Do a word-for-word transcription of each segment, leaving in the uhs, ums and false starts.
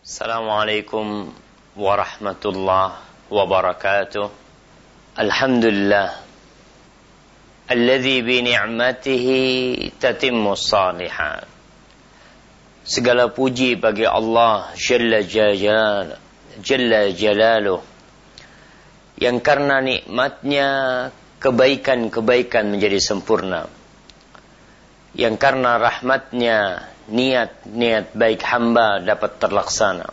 Assalamualaikum warahmatullahi wabarakatuh. Alhamdulillah alladzi bi ni'matihi tatimmu shalihat. Segala puji bagi Allah Jalla Jalal, Jalla Jalaluh, yang karena nikmatnya kebaikan-kebaikan menjadi sempurna, yang karena rahmatnya niat-niat baik hamba dapat terlaksana.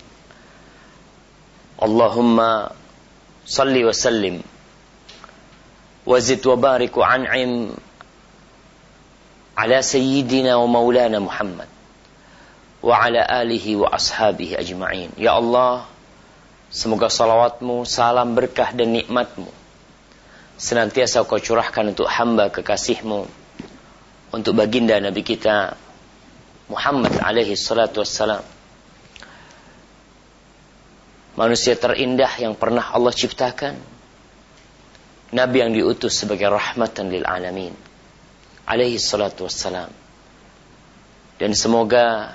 Allahumma salli wa sallim wa zid wa barik wa an'im ala sayyidina wa maulana Muhammad wa ala alihi wa ashabihi ajma'in. Ya Allah, semoga salawatmu, salam, berkah dan nikmatmu senantiasa kau curahkan untuk hamba kekasihmu, untuk baginda Nabi kita Muhammad alaihi salatu wassalam, manusia terindah yang pernah Allah ciptakan, Nabi yang diutus sebagai rahmatan lil alamin alaihi salatu wassalam. Dan semoga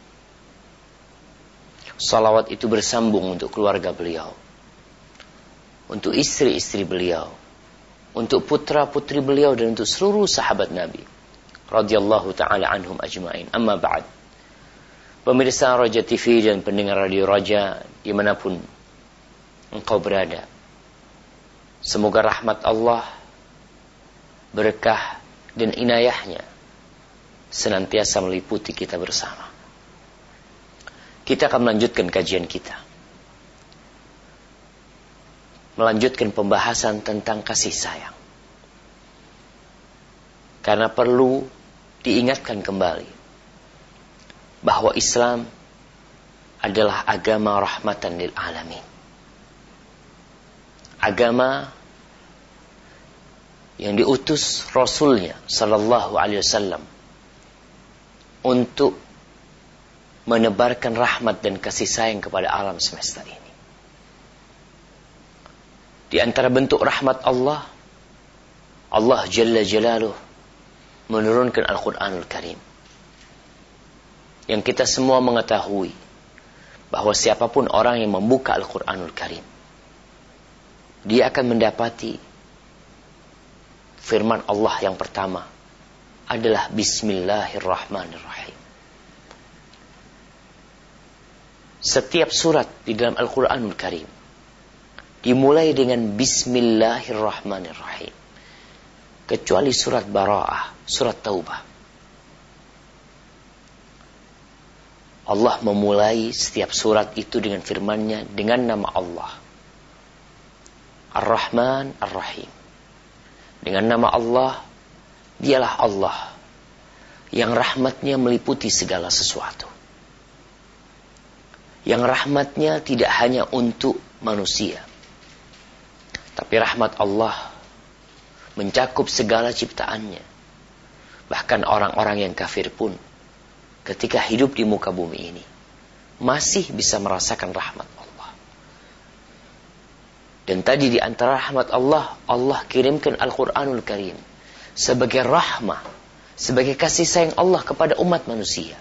salawat itu bersambung untuk keluarga beliau, untuk istri-istri beliau, untuk putra-putri beliau, dan untuk seluruh sahabat Nabi radhiyallahu ta'ala anhum ajma'in. Amma ba'd. Pemirsa Raja T V dan pendengar Radio Raja dimanapun engkau berada, semoga rahmat Allah, berkah dan inayahnya senantiasa meliputi kita bersama. Kita akan melanjutkan kajian kita, melanjutkan pembahasan tentang kasih sayang, karena perlu diingatkan kembali bahwa Islam adalah agama rahmatan lil alamin. Agama yang diutus Rasulnya sallallahu alaihi wasallam untuk menebarkan rahmat dan kasih sayang kepada alam semesta ini. Di antara bentuk rahmat Allah, Allah Jalla Jalaluh menurunkan Al-Quranul Karim, yang kita semua mengetahui bahwa siapapun orang yang membuka Al-Quranul Karim, dia akan mendapati firman Allah yang pertama adalah Bismillahirrahmanirrahim. Setiap surat di dalam Al-Quranul Karim dimulai dengan Bismillahirrahmanirrahim, kecuali surat Bara'ah, surat Taubah. Allah memulai setiap surat itu dengan firman-Nya dengan nama Allah, Ar-Rahman Ar-Rahim. Dengan nama Allah, dialah Allah yang rahmatnya meliputi segala sesuatu, yang rahmatnya tidak hanya untuk manusia, tapi rahmat Allah mencakup segala ciptaannya. Bahkan orang-orang yang kafir pun ketika hidup di muka bumi ini masih bisa merasakan rahmat Allah. Dan tadi di antara rahmat Allah, Allah kirimkan Al-Quranul Karim sebagai rahmah, sebagai kasih sayang Allah kepada umat manusia.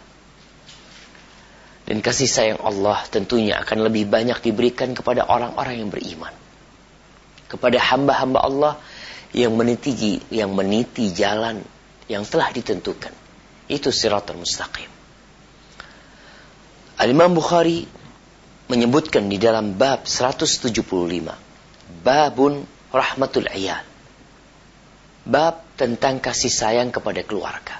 Dan kasih sayang Allah tentunya akan lebih banyak diberikan kepada orang-orang yang beriman, kepada hamba-hamba Allah yang meniti yang meniti jalan yang telah ditentukan, itu siratal mustaqim. Al-Imam Bukhari menyebutkan di dalam bab seratus tujuh puluh lima, babun rahmatul iyal, bab tentang kasih sayang kepada keluarga.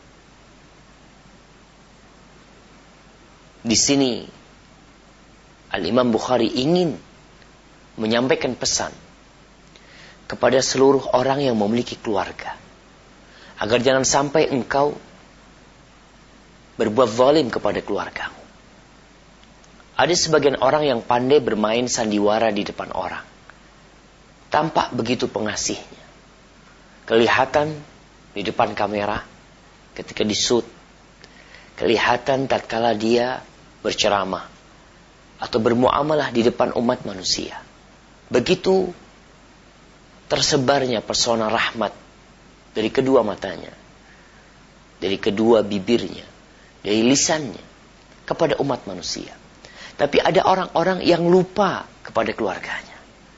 Di sini Al-Imam Bukhari ingin menyampaikan pesan kepada seluruh orang yang memiliki keluarga, agar jangan sampai engkau berbuat zalim kepada keluargamu. Ada sebagian orang yang pandai bermain sandiwara di depan orang, tampak begitu pengasihnya, kelihatan di depan kamera ketika di-shoot, kelihatan tatkala dia berceramah atau bermuamalah di depan umat manusia. Begitu tersebarnya pesona rahmat dari kedua matanya, dari kedua bibirnya, dari lisannya kepada umat manusia. Tapi ada orang-orang yang lupa kepada keluarganya.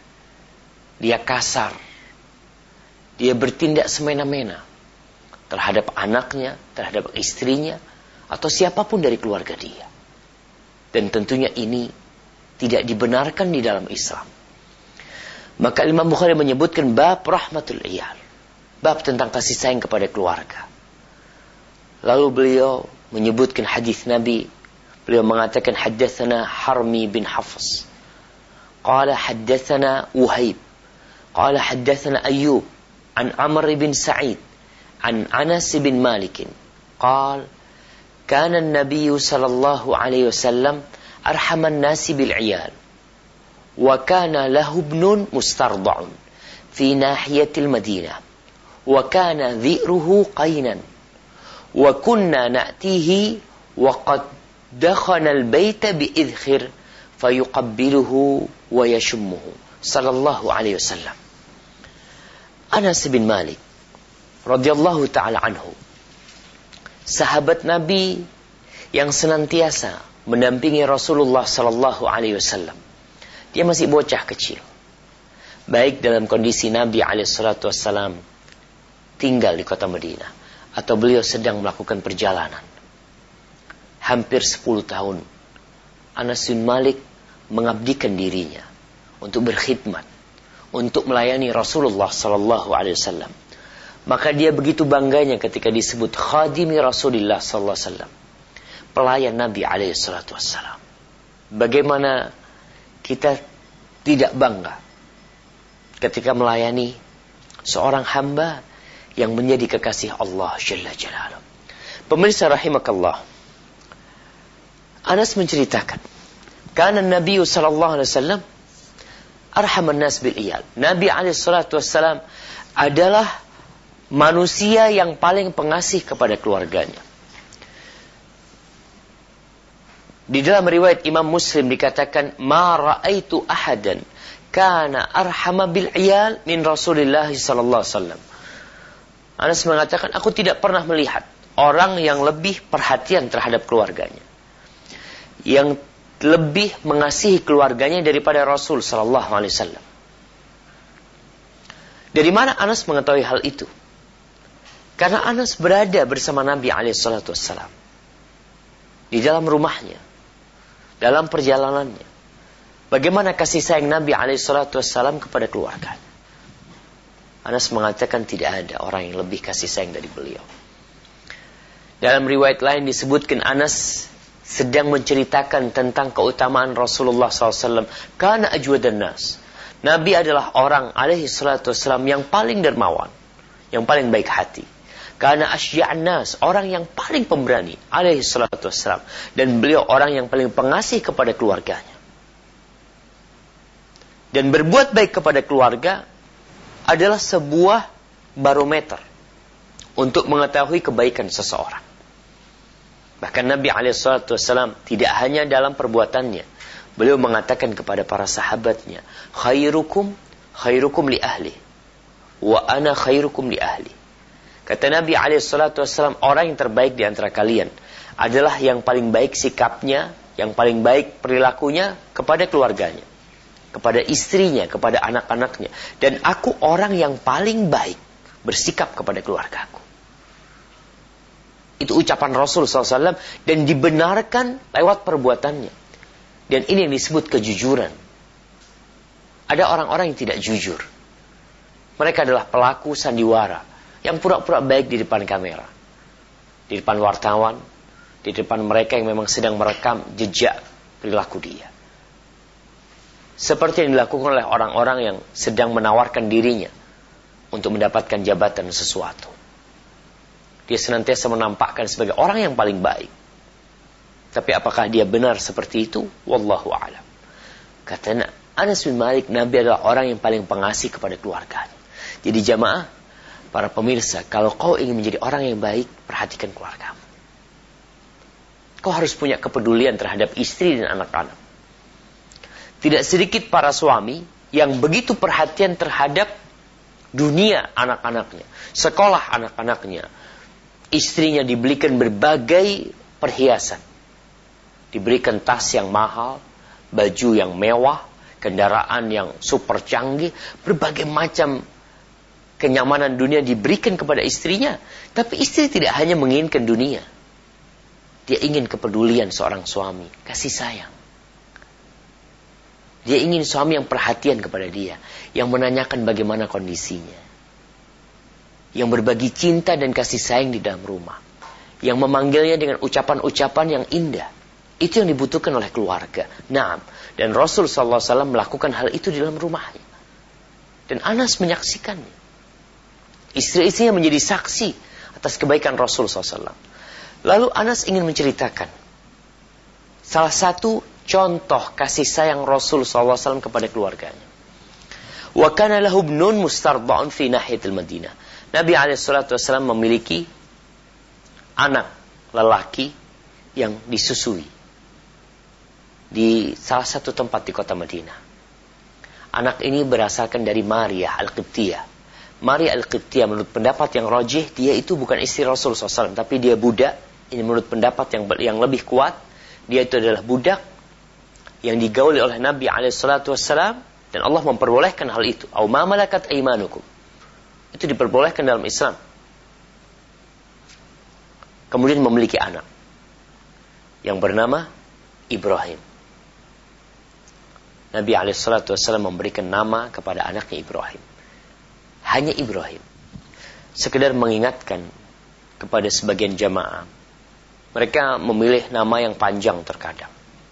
Dia kasar. Dia bertindak semena-mena terhadap anaknya, terhadap istrinya, atau siapapun dari keluarga dia. Dan tentunya ini tidak dibenarkan di dalam Islam. Maka Imam Bukhari menyebutkan bab rahmatul iyal, bab tentang kasih sayang kepada keluarga. Lalu beliau menyebutkan hadis Nabi. Beliau mengatakan haddatsana Harmi bin Hafs, qala haddatsana Wahib, qala haddatsana Ayyub an Amr bin Sa'id an Anas bin Malik qala kana an-nabiy sallallahu alaihi wasallam arhaman nasi bil 'iyal wa kana lahu ibnun mustarda'un fi nahiyatil Madinah wa kana dhi'ruhu qaynan wa kunna na'tihi wa qad dakhana al-baita bi idkhir fayuqabbiluhu wa yashummuhu sallallahu alaihi wasallam. Anas bin Malik radhiyallahu taala anhu, sahabat Nabi yang senantiasa mendampingi Rasulullah sallallahu alaihi wasallam. Dia masih bocah kecil. Baik dalam kondisi Nabi alaihi salatu wasallam tinggal di kota Madinah atau beliau sedang melakukan perjalanan. Hampir sepuluh tahun Anas bin Malik mengabdikan dirinya untuk berkhidmat, untuk melayani Rasulullah sallallahu alaihi wasallam. Maka dia begitu bangganya ketika disebut khadimi Rasulullah sallallahu alaihi wasallam, pelayan Nabi alaihi salatu wasallam. Bagaimana kita tidak bangga ketika melayani seorang hamba yang menjadi kekasih Allah Jalla Jalaluhu. Pemirsa rahimakallah, Anas menceritakan, karena Nabi sallallahu alaihi wasallam arhaman nas bil iyal. Nabi alaihi salatu wasallam adalah manusia yang paling pengasih kepada keluarganya. Di dalam riwayat Imam Muslim dikatakan, ma ra'aitu ahadan kana arhama bil iyal min Rasulillah sallallahu alaihi wasallam. Anas mengatakan, aku tidak pernah melihat orang yang lebih perhatian terhadap keluarganya, yang lebih mengasihi keluarganya daripada Rasul sallallahu alaihi wasallam. Dari mana Anas mengetahui hal itu? Karena Anas berada bersama Nabi alaihi salatu wasallam di dalam rumahnya, dalam perjalanannya. Bagaimana kasih sayang Nabi alaihi salatu wasallam kepada keluarga? Anas mengatakan tidak ada orang yang lebih kasih sayang dari beliau. Dalam riwayat lain disebutkan Anas sedang menceritakan tentang keutamaan Rasulullah sallallahu alaihi wasallam. Kana ajwadan nas. Nabi adalah orang alaihi salatu wasallam yang paling dermawan, yang paling baik hati. Karena asya'an nas, orang yang paling pemberani alaihi salatu wassalam, dan beliau orang yang paling pengasih kepada keluarganya. Dan berbuat baik kepada keluarga adalah sebuah barometer untuk mengetahui kebaikan seseorang. Bahkan Nabi alaihi salatu wassalam tidak hanya dalam perbuatannya, beliau mengatakan kepada para sahabatnya, khairukum khairukum li ahli wa ana khairukum li ahli. Kata Nabi alaihi salatu wassalam, orang yang terbaik di antara kalian adalah yang paling baik sikapnya, yang paling baik perilakunya kepada keluarganya, kepada istrinya, kepada anak-anaknya. Dan aku orang yang paling baik bersikap kepada keluargaku. Itu ucapan Rasul sallallahu alaihi wasallam dan dibenarkan lewat perbuatannya. Dan ini yang disebut kejujuran. Ada orang-orang yang tidak jujur. Mereka adalah pelaku sandiwara yang pura-pura baik di depan kamera, di depan wartawan, di depan mereka yang memang sedang merekam jejak perilaku dia. Seperti yang dilakukan oleh orang-orang yang sedang menawarkan dirinya untuk mendapatkan jabatan sesuatu. Dia senantiasa menampakkan sebagai orang yang paling baik. Tapi apakah dia benar seperti itu? Wallahu a'lam. Kata Anas bin Malik, Nabi adalah orang yang paling pengasih kepada keluarganya. Jadi jamaah, para pemirsa, kalau kau ingin menjadi orang yang baik, perhatikan keluargamu. Kau harus punya kepedulian terhadap istri dan anak-anak. Tidak sedikit para suami yang begitu perhatian terhadap dunia anak-anaknya, sekolah anak-anaknya. Istrinya dibelikan berbagai perhiasan, diberikan tas yang mahal, baju yang mewah, kendaraan yang super canggih, berbagai macam kenyamanan dunia diberikan kepada istrinya. Tapi istri tidak hanya menginginkan dunia. Dia ingin kepedulian seorang suami, kasih sayang. Dia ingin suami yang perhatian kepada dia, yang menanyakan bagaimana kondisinya, yang berbagi cinta dan kasih sayang di dalam rumah, yang memanggilnya dengan ucapan-ucapan yang indah. Itu yang dibutuhkan oleh keluarga. Nah, dan Rasul sallallahu alaihi wasallam melakukan hal itu di dalam rumahnya. Dan Anas menyaksikannya. Istri-istrinya menjadi saksi atas kebaikan Rasul sallallahu alaihi wasallam. Lalu Anas ingin menceritakan salah satu contoh kasih sayang Rasul sallallahu alaihi wasallam kepada keluarganya. Wa kana lahu ibnun mustarda'un fi nahiyatil Madinah. Nabi alaihi salatu wasallam memiliki anak lelaki yang disusui di salah satu tempat di kota Madinah. Anak ini berasalkan dari Maria Al-Qibtiyah. Maria Al-Qibtiyah menurut pendapat yang rajih, dia itu bukan istri Rasul sallallahu alaihi wasallam, tapi dia budak. Ini menurut pendapat yang yang lebih kuat, dia itu adalah budak yang digauli oleh Nabi alaihi salatu wasallam, dan Allah memperbolehkan hal itu. Au ma malakat aimanukum. Itu diperbolehkan dalam Islam. Kemudian memiliki anak yang bernama Ibrahim. Nabi alaihi salatu wasallam memberikan nama kepada anaknya Ibrahim. Hanya Ibrahim. Sekedar mengingatkan kepada sebagian jamaah. Mereka memilih nama yang panjang terkadang.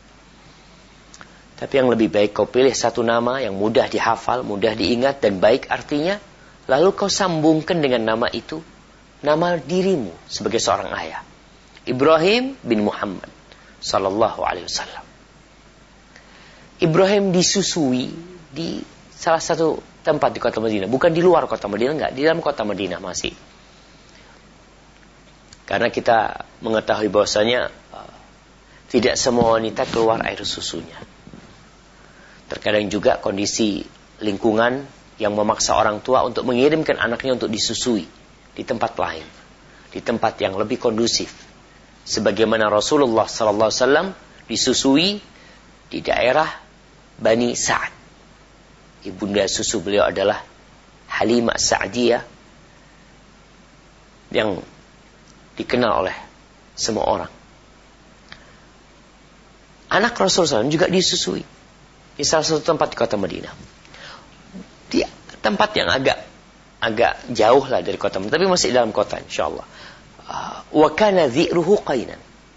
Tapi yang lebih baik kau pilih satu nama yang mudah dihafal, mudah diingat dan baik artinya. Lalu kau sambungkan dengan nama itu, nama dirimu sebagai seorang ayah. Ibrahim bin Muhammad sallallahu alaihi wasallam. Ibrahim disusui di salah satu tempat di kota Madinah. Bukan di luar kota Madinah, enggak. Di dalam kota Madinah masih. Karena kita mengetahui bahwasanya uh, tidak semua wanita keluar air susunya. Terkadang juga kondisi lingkungan yang memaksa orang tua untuk mengirimkan anaknya untuk disusui di tempat lain. Di tempat yang lebih kondusif. Sebagaimana Rasulullah sallallahu alaihi wasallam disusui di daerah Bani Sa'ad. Ibunda susu beliau adalah Halimah Sa'diyah yang dikenal oleh semua orang. Anak Rasulullah sallallahu alaihi wasallam juga disusui di salah satu tempat di kota Madinah. Di tempat yang agak agak jauh lah dari kota Madinah, tapi masih dalam kota insyaallah. Wa kana dhi'ruhu qainan.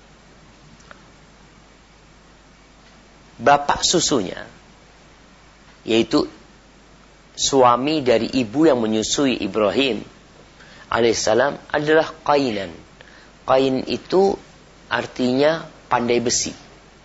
Bapak susunya, yaitu suami dari ibu yang menyusui Ibrahim alaihissalam, adalah qainan. Qain itu artinya pandai besi.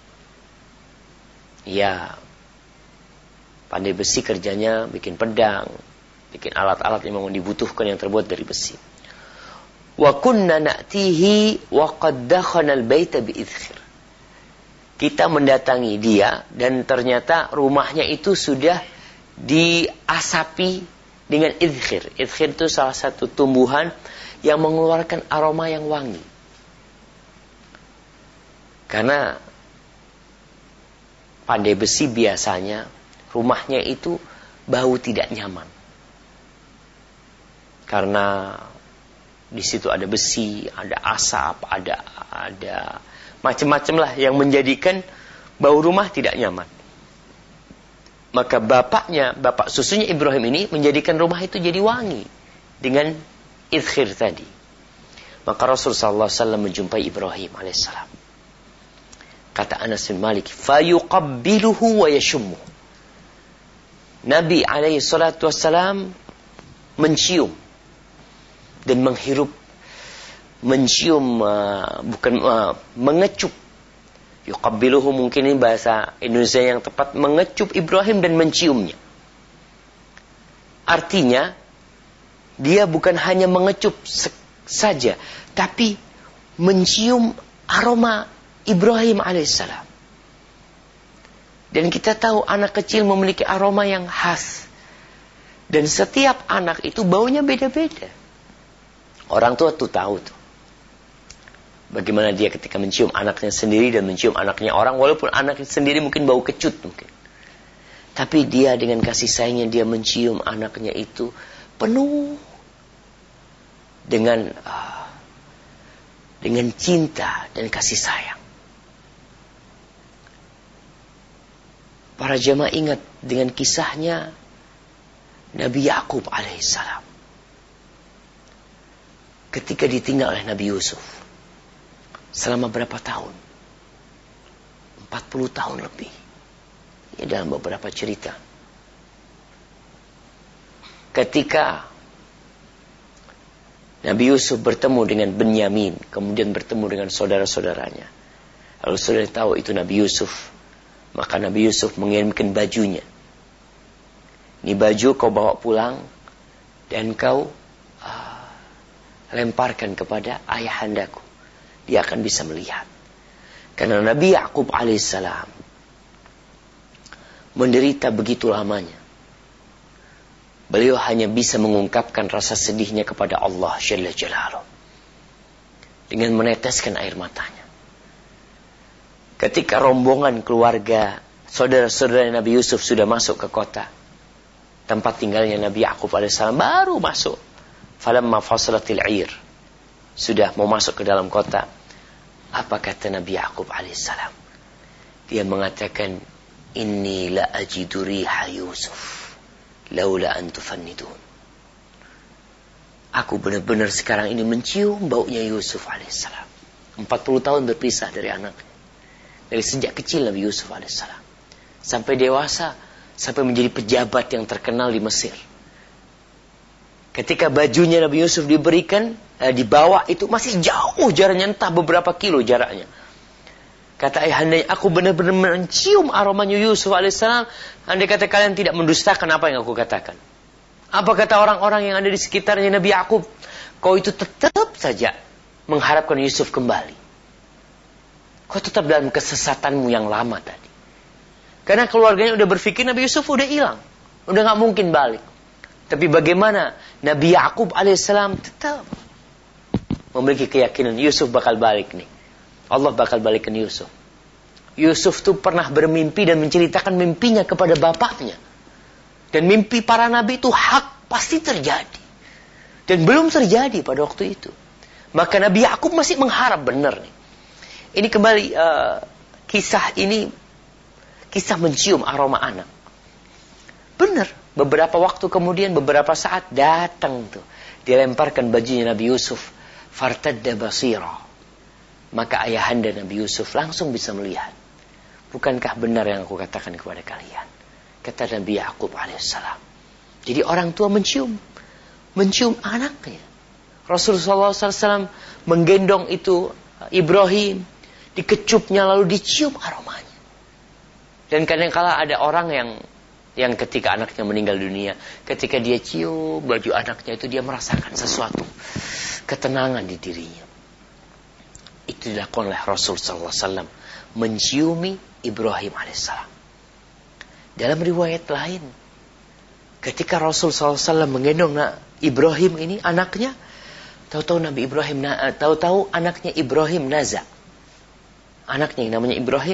Ya, pandai besi kerjanya bikin pedang, bikin alat-alat yang memang dibutuhkan yang terbuat dari besi. Wa kunna na'tihi wa qad dakhana al-baita bi idkhir. Kita mendatangi dia dan ternyata rumahnya itu sudah diasapi dengan idkhir. Idkhir itu salah satu tumbuhan yang mengeluarkan aroma yang wangi. Karena pandai besi biasanya rumahnya itu bau tidak nyaman. Karena di situ ada besi, ada asap, ada ada macam-macam lah yang menjadikan bau rumah tidak nyaman. Maka bapaknya, bapak susunya Ibrahim ini menjadikan rumah itu jadi wangi dengan idkhir tadi. Maka Rasul sallallahu alaihi wasallam menjumpai Ibrahim alaihissalam. Kata Anas bin Malik, fayuqabbiluhu wa yashummu. Nabi alaihi salatu wasallam mencium dan menghirup, mencium uh, bukan uh, mengecup. Yuqabbiluhu mungkin ini bahasa Indonesia yang tepat, mengecup Ibrahim dan menciumnya. Artinya dia bukan hanya mengecup saja, tapi mencium aroma Ibrahim alaihissalam. Dan kita tahu anak kecil memiliki aroma yang khas. Dan setiap anak itu baunya beda-beda. Orang tua tuh tahu tuh. Bagaimana dia ketika mencium anaknya sendiri dan mencium anaknya orang, walaupun anaknya sendiri mungkin bau kecut mungkin. Tapi dia dengan kasih sayangnya dia mencium anaknya itu penuh dengan uh, dengan cinta dan kasih sayang. Para jamaah ingat dengan kisahnya Nabi Yakub alaihissalam. Ketika ditinggal oleh Nabi Yusuf. Selama berapa tahun? empat puluh tahun lebih. Ini dalam beberapa cerita. Ketika Nabi Yusuf bertemu dengan Benyamin, kemudian bertemu dengan saudara-saudaranya. Lalu saudara tahu itu Nabi Yusuf. Maka Nabi Yusuf mengirimkan bajunya. Ini baju kau bawa pulang dan kau uh, lemparkan kepada ayahandaku. Dia akan bisa melihat. Karena Nabi Yakub alaihissalam menderita begitu lamanya. Beliau hanya bisa mengungkapkan rasa sedihnya kepada Allah Jalla Jalaluh dengan meneteskan air matanya. Ketika rombongan keluarga saudara-saudara Nabi Yusuf sudah masuk ke kota tempat tinggalnya Nabi Yakub alaihissalam, baru masuk. Falamma fasalatil 'ir, sudah mau masuk ke dalam kota. Apa kata Nabi Yakub alaihissalam? Dia mengatakan, inni la ajidu riha Yusuf laula an tufannidun. Aku benar-benar sekarang ini mencium baunya Yusuf alaihissalam. empat puluh tahun berpisah dari anaknya. Dari sejak kecil Nabi Yusuf alaihissalam sampai dewasa, sampai menjadi pejabat yang terkenal di Mesir. Ketika bajunya Nabi Yusuf diberikan, eh, dibawa, itu masih jauh jaraknya, entah beberapa kilo jaraknya. Kata ayahandanya, aku benar-benar mencium aromanya Yusuf alaihissalam. Andai kata kalian tidak mendustakan apa yang aku katakan. Apa kata orang-orang yang ada di sekitarnya Nabi Yakub? Kau itu tetap saja mengharapkan Yusuf kembali. Kau tetap dalam kesesatanmu yang lama tadi. Karena keluarganya udah berpikir Nabi Yusuf udah hilang. Udah gak mungkin balik. Tapi bagaimana Nabi Yakub alaihissalam tetap memiliki keyakinan Yusuf bakal balik nih. Allah bakal balikin Yusuf. Yusuf tuh pernah bermimpi dan menceritakan mimpinya kepada bapaknya. Dan mimpi para nabi itu hak, pasti terjadi. Dan belum terjadi pada waktu itu. Maka Nabi Yakub masih mengharap benar nih. Ini kembali uh, kisah ini, kisah mencium aroma anak. Benar. Beberapa waktu kemudian, beberapa saat datang tuh. Dilemparkan bajunya Nabi Yusuf. Fartadda basira. Maka ayahanda Nabi Yusuf langsung bisa melihat. Bukankah benar yang aku katakan kepada kalian? Kata Nabi Yakub alaihissalam. Jadi orang tua mencium. Mencium anaknya. Rasulullah shallallahu alaihi wasallam menggendong itu Ibrahim. Dikecupnya lalu dicium aromanya. Dan kadang-kala ada orang yang yang ketika anaknya meninggal dunia, ketika dia cium baju anaknya itu, dia merasakan sesuatu ketenangan di dirinya. Itu dilakukan oleh Rasul sallallahu alaihi wasallam, menciumi Ibrahim alaihissalam. Dalam riwayat lain, ketika Rasul sallallahu alaihi wasallam menggendong Ibrahim ini anaknya, tahu-tahu Nabi Ibrahim, tahu-tahu anaknya Ibrahim naza. Anaknya yang namanya Ibrahim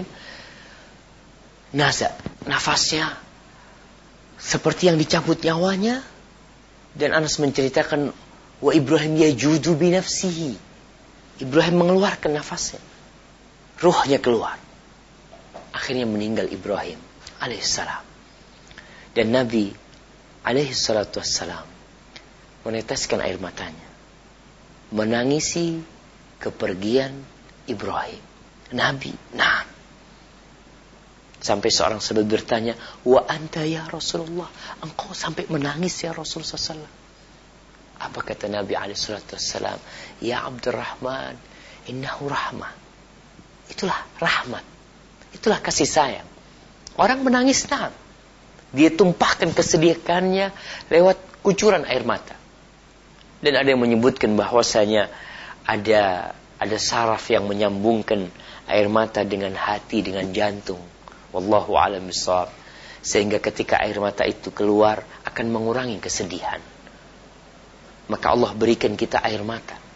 naza, nafasnya seperti yang dicabut nyawanya. Dan Anas menceritakan, wa Ibrahim yajudu bi nafsihi. Ibrahim mengeluarkan nafasnya, ruhnya keluar. Akhirnya meninggal Ibrahim alaihissalam. Dan Nabi alaihissalatu wassalam meneteskan air matanya, menangisi kepergian Ibrahim. Nabi, nah. Sampai seorang sahabat bertanya, wa anta ya Rasulullah, engkau sampai menangis ya Rasulullah sallallahu alaihi wasallam. Apa kata Nabi alaihi salatu wassalam? Ya Abdurrahman, innahu rahmah. Itulah rahmat. Itulah kasih sayang. Orang menangis, nah, dia tumpahkan kesedihannya lewat kucuran air mata. Dan ada yang menyebutkan bahwasanya ada ada saraf yang menyambungkan air mata dengan hati, dengan jantung. Wallahu a'lam bishawab. Sehingga ketika air mata itu keluar akan mengurangi kesedihan. Maka Allah berikan kita air mata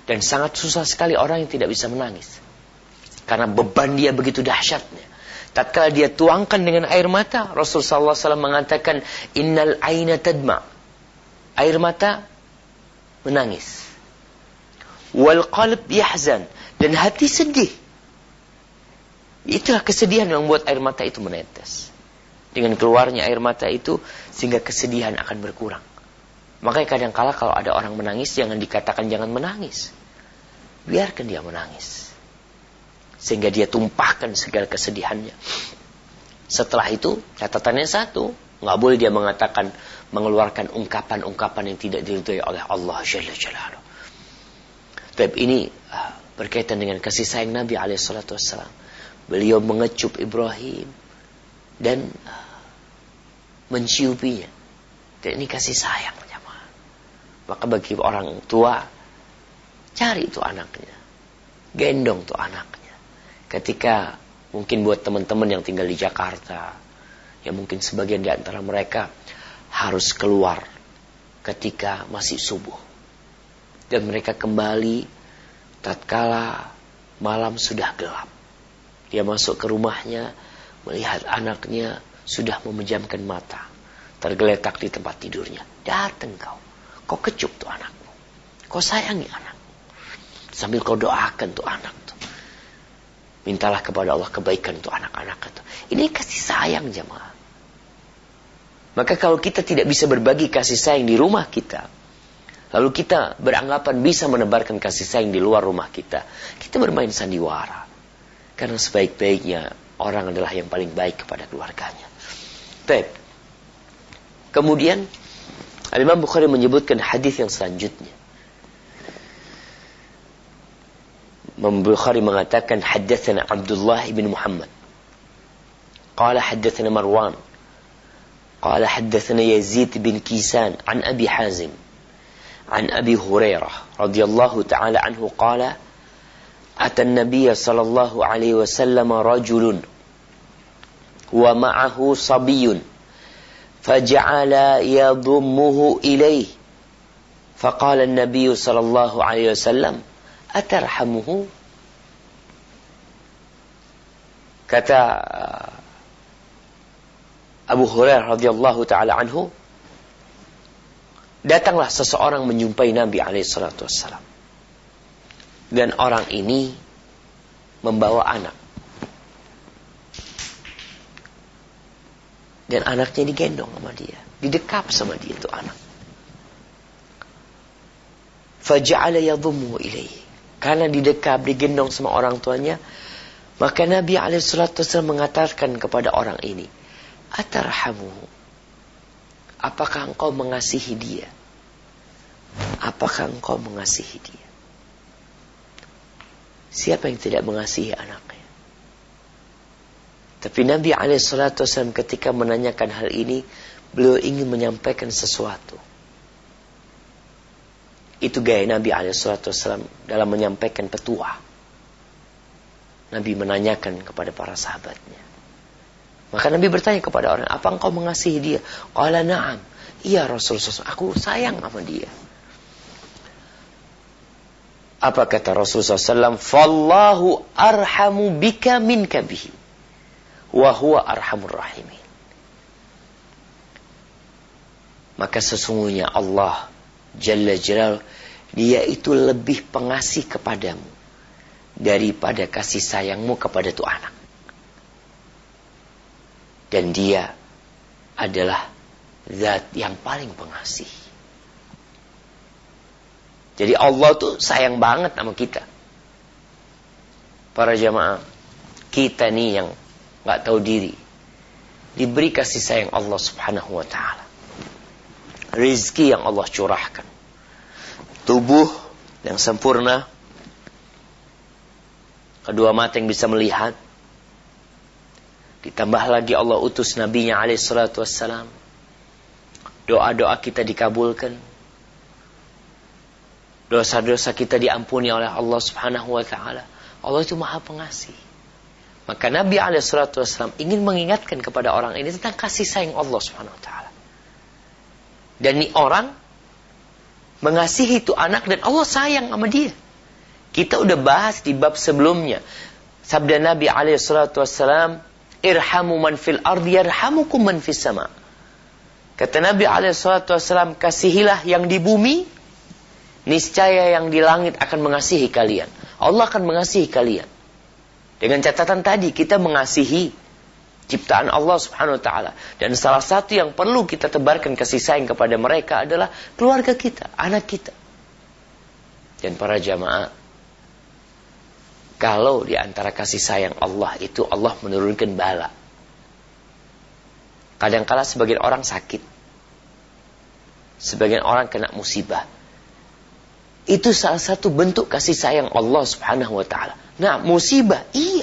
Dan sangat susah sekali orang yang tidak bisa menangis. Karena beban dia begitu dahsyatnya. Tatkala dia tuangkan dengan air mata, Rasulullah sallallahu alaihi wasallam mengatakan, innal aina tadma. Air mata menangis. Wal qalb yahzan. Dan hati sedih. Itulah kesedihan yang membuat air mata itu menetes. Dengan keluarnya air mata itu, sehingga kesedihan akan berkurang. Makanya kadang-kala kalau ada orang menangis, jangan dikatakan jangan menangis. Biarkan dia menangis. Sehingga dia tumpahkan segala kesedihannya. Setelah itu, catatannya satu. Nggak boleh dia mengatakan, mengeluarkan ungkapan-ungkapan yang tidak diridhoi oleh Allah Jalla Jalaluhu. Tapi ini uh, berkaitan dengan kasih sayang Nabi alaihi salatu wassalam. Beliau mengecup Ibrahim dan uh, menciupinya. Dan ini kasih sayang. Maka bagi orang tua, cari itu anaknya. Gendong tuh anaknya. Ketika mungkin buat teman-teman yang tinggal di Jakarta, ya mungkin sebagian di antara mereka harus keluar ketika masih subuh. Dan mereka kembali tatkala malam sudah gelap. Dia masuk ke rumahnya, melihat anaknya sudah memejamkan mata, tergeletak di tempat tidurnya. Datang kau. Kau kecup tuh anakmu. Kau sayangi anakmu. Sambil kau doakan tuh anak tuh. Mintalah kepada Allah kebaikan untuk anak-anak itu. Ini kasih sayang jemaah. Maka kalau kita tidak bisa berbagi kasih sayang di rumah kita, lalu kita beranggapan bisa menebarkan kasih sayang di luar rumah kita, kita bermain sandiwara. Karena sebaik-baiknya orang adalah yang paling baik kepada keluarganya. Baik. Kemudian Al-Imam Bukhari menyebutkan hadis yang selanjutnya. Imam Bukhari mengatakan haddatsana Abdullah bin Muhammad. Qala haddatsana Marwan. Qala haddatsana Yazid bin Kisan an Abi Hazim. An Abi Hurairah radhiyallahu ta'ala anhu qala ata an-nabiy sallallahu alaihi wasallam rajulun wa ma'ahu sabiyyun فجعل يضمه إليه فقال النبي صلى الله عليه وسلم أترحمه. Kata Abu Hurairah radhiyallahu taala anhu, datanglah seseorang menjumpai Nabi alaihi salatu wassalam. Dan orang ini membawa anak. Dan anaknya digendong sama dia. Didekap sama dia itu anak. Faja'ala yadhummu ilaihi. Karena didekap, digendong sama orang tuanya, maka Nabi alaihi salatu wasallam mengatakan kepada orang ini, Atarhamuhu. Apakah engkau mengasihi dia? Apakah engkau mengasihi dia? Siapa yang tidak mengasihi anaknya? Tapi Nabi alaihi salatu wasallam ketika menanyakan hal ini, beliau ingin menyampaikan sesuatu. Itu gaya Nabi alaihi salatu wasallam dalam menyampaikan petua. Nabi menanyakan kepada para sahabatnya. Maka Nabi bertanya kepada orang, apa engkau mengasihi dia? Qala na'am. Iya Rasulullah, aku sayang sama dia. Apa kata Rasulullah shallallahu alaihi wasallam? Fallahu arhamu bika minka bihi. Wa huwa arhamur rahimin. Maka sesungguhnya Allah Jalla Jalaluhu, dia itu lebih pengasih kepadamu daripada kasih sayangmu kepada tu anak. Dan dia adalah zat yang paling pengasih. Jadi Allah tuh sayang banget sama kita. Para jamaah, kita nih yang gak tahu diri, diberi kasih sayang Allah subhanahu wa ta'ala. Rizki yang Allah curahkan, tubuh yang sempurna, kedua mata yang bisa melihat, ditambah lagi Allah utus nabinya alaihi salatu wassalam, doa-doa kita dikabulkan, dosa-dosa kita diampuni oleh Allah subhanahu wa ta'ala. Allah itu maha pengasih. Maka Nabi alaihi salatu wassalam ingin mengingatkan kepada orang ini tentang kasih sayang Allah subhanahu wa ta'ala. Dan ini orang mengasihi itu anak dan Allah sayang sama dia. Kita udah bahas di bab sebelumnya. Sabda Nabi alaihi salatu wassalam, irhamu man fil ardi yarhamukum man fis sama. Kata Nabi alaihi salatu wassalam, kasihilah yang di bumi, niscaya yang di langit akan mengasihi kalian. Allah akan mengasihi kalian. Dengan catatan tadi, kita mengasihi ciptaan Allah subhanahu wa ta'ala. Dan salah satu yang perlu kita tebarkan kasih sayang kepada mereka adalah keluarga kita, anak kita. Dan para jamaah, kalau di antara kasih sayang Allah itu Allah menurunkan bala. Kadang-kala sebagian orang sakit. Sebagian orang kena musibah. Itu salah satu bentuk kasih sayang Allah subhanahu wa ta'ala. Nah, musibah, iya.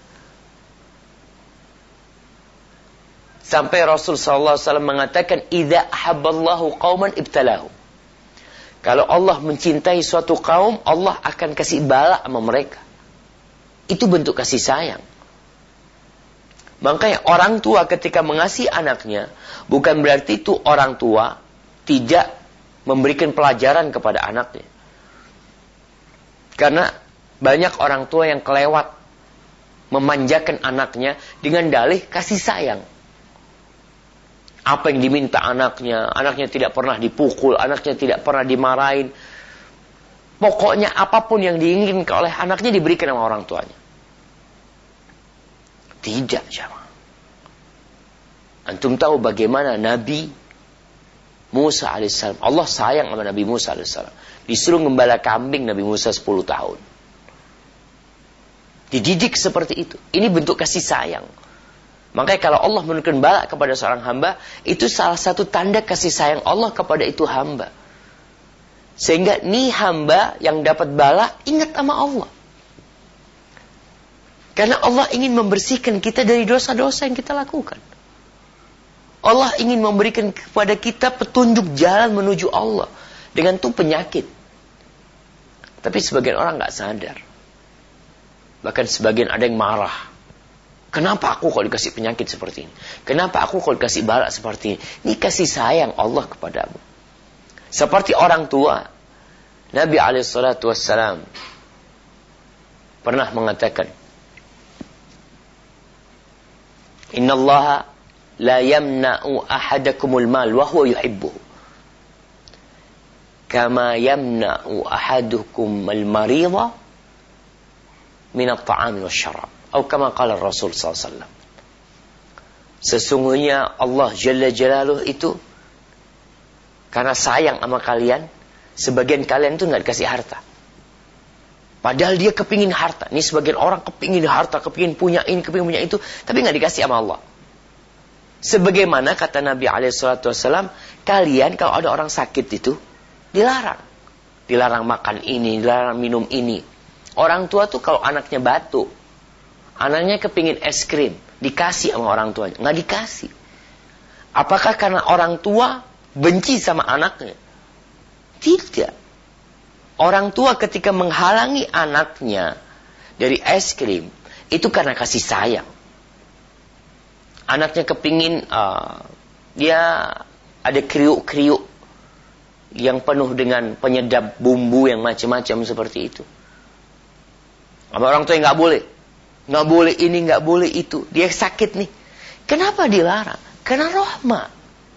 Sampai Rasul sallallahu alaihi wasallam mengatakan, idza ahabballahu qauman ibtalahu. Kalau Allah mencintai suatu kaum, Allah akan kasih bala sama mereka. Itu bentuk kasih sayang. Makanya orang tua ketika mengasihi anaknya, bukan berarti itu orang tua tidak memberikan pelajaran kepada anaknya. Karena banyak orang tua yang kelewat memanjakan anaknya dengan dalih kasih sayang. Apa yang diminta anaknya, anaknya tidak pernah dipukul, anaknya tidak pernah dimarahin. Pokoknya apapun yang diinginkan oleh anaknya diberikan sama orang tuanya. Tidak, jamaah. Antum tahu bagaimana Nabi Musa alaihissalam, Allah sayang sama Nabi Musa alaihissalam. Disuruh gembala kambing Nabi Musa sepuluh tahun. Dididik seperti itu. Ini bentuk kasih sayang. Makanya kalau Allah menurunkan bala kepada seorang hamba, itu salah satu tanda kasih sayang Allah kepada itu hamba. Sehingga nih hamba yang dapat bala, ingat sama Allah. Karena Allah ingin membersihkan kita dari dosa-dosa yang kita lakukan. Allah ingin memberikan kepada kita petunjuk jalan menuju Allah. Dengan itu penyakit. Tapi sebagian orang gak sadar. Bahkan sebagian ada yang marah. Kenapa aku kalau dikasih penyakit seperti ini? Kenapa aku kalau dikasih bala seperti ini? Ini kasih sayang Allah kepadamu. Seperti orang tua. Nabi alaihi salatu wassalam pernah mengatakan, Inna allaha la yamna'u ahadakumul mal wa huwa yuhibbuhu. Kama yamna'u ahadukum al-marida min at-ta'ami wasyarab. Atau kama qala Rasul sallallahu alaihi wasallam. Sesungguhnya Allah Jalla Jalaluh itu karena sayang sama kalian, sebagian kalian itu enggak dikasih harta. Padahal dia kepingin harta. Ini sebagian orang kepingin harta, kepingin punya ini, kepingin punya itu, tapi enggak dikasih sama Allah. Sebagaimana kata Nabi alaihi salatu wasallam, kalian kalau ada orang sakit itu dilarang. Dilarang makan ini, dilarang minum ini. Orang tua tuh kalau anaknya batuk, anaknya kepingin es krim, dikasih sama orang tuanya. Nggak dikasih. Apakah karena orang tua benci sama anaknya? Tidak. Orang tua ketika menghalangi anaknya dari es krim, itu karena kasih sayang. Anaknya kepingin, uh, dia ada kriuk-kriuk yang penuh dengan penyedap bumbu yang macam-macam seperti itu. Sama orang tua yang nggak boleh, nggak boleh ini, nggak boleh itu. Dia sakit nih. Kenapa dilarang? Karena rahmat.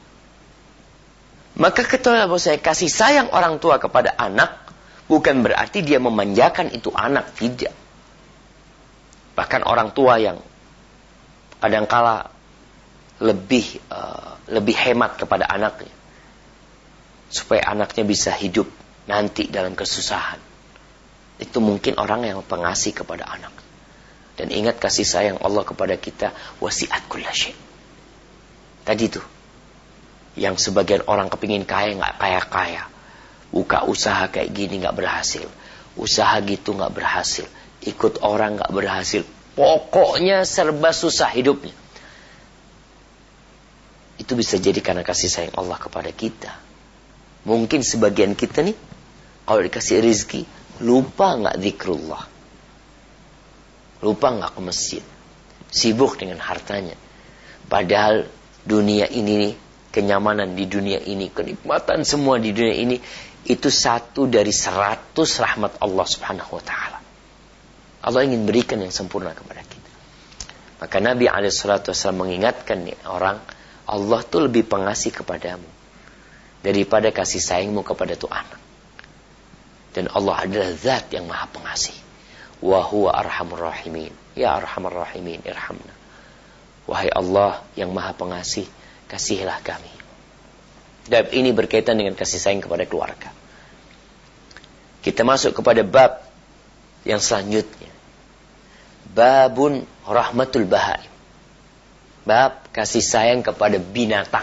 Maka ketahuilah bahwa saya kasih sayang orang tua kepada anak bukan berarti dia memanjakan itu anak, tidak. Bahkan orang tua yang kadangkala lebih uh, lebih hemat kepada anaknya, supaya anaknya bisa hidup nanti dalam kesusahan. Itu mungkin orang yang pengasih kepada anak. Dan ingat kasih sayang Allah kepada kita, wasi'at kulla syai'. Tadi tuh, yang sebagian orang kepingin kaya nggak kaya-kaya, buka usaha kayak gini nggak berhasil, usaha gitu nggak berhasil, ikut orang nggak berhasil, pokoknya serba susah hidupnya. Itu bisa jadi karena kasih sayang Allah kepada kita. Mungkin sebagian kita nih, kalau dikasih rezeki, lupa nggak zikrullah, lupa nggak ke masjid, sibuk dengan hartanya. Padahal dunia ini nih, kenyamanan di dunia ini, kenikmatan semua di dunia ini, itu satu dari seratus rahmat Allah subhanahu wa ta'ala. Allah ingin berikan yang sempurna kepada kita. Maka Nabi alaihi salatu wasallam mengingatkan nih orang, Allah tuh lebih pengasih kepadamu daripada kasih sayangmu kepada tuh anak. Dan Allah adalah zat yang maha pengasih. Wa huwa arhamur rahimin. Ya arhamar rahimin, irhamna. Wahai Allah yang maha pengasih, kasihilah kami. Dan ini berkaitan dengan kasih sayang kepada keluarga. Kita masuk kepada bab yang selanjutnya. Babun rahmatul bahaim. Bab kasih sayang kepada binatang.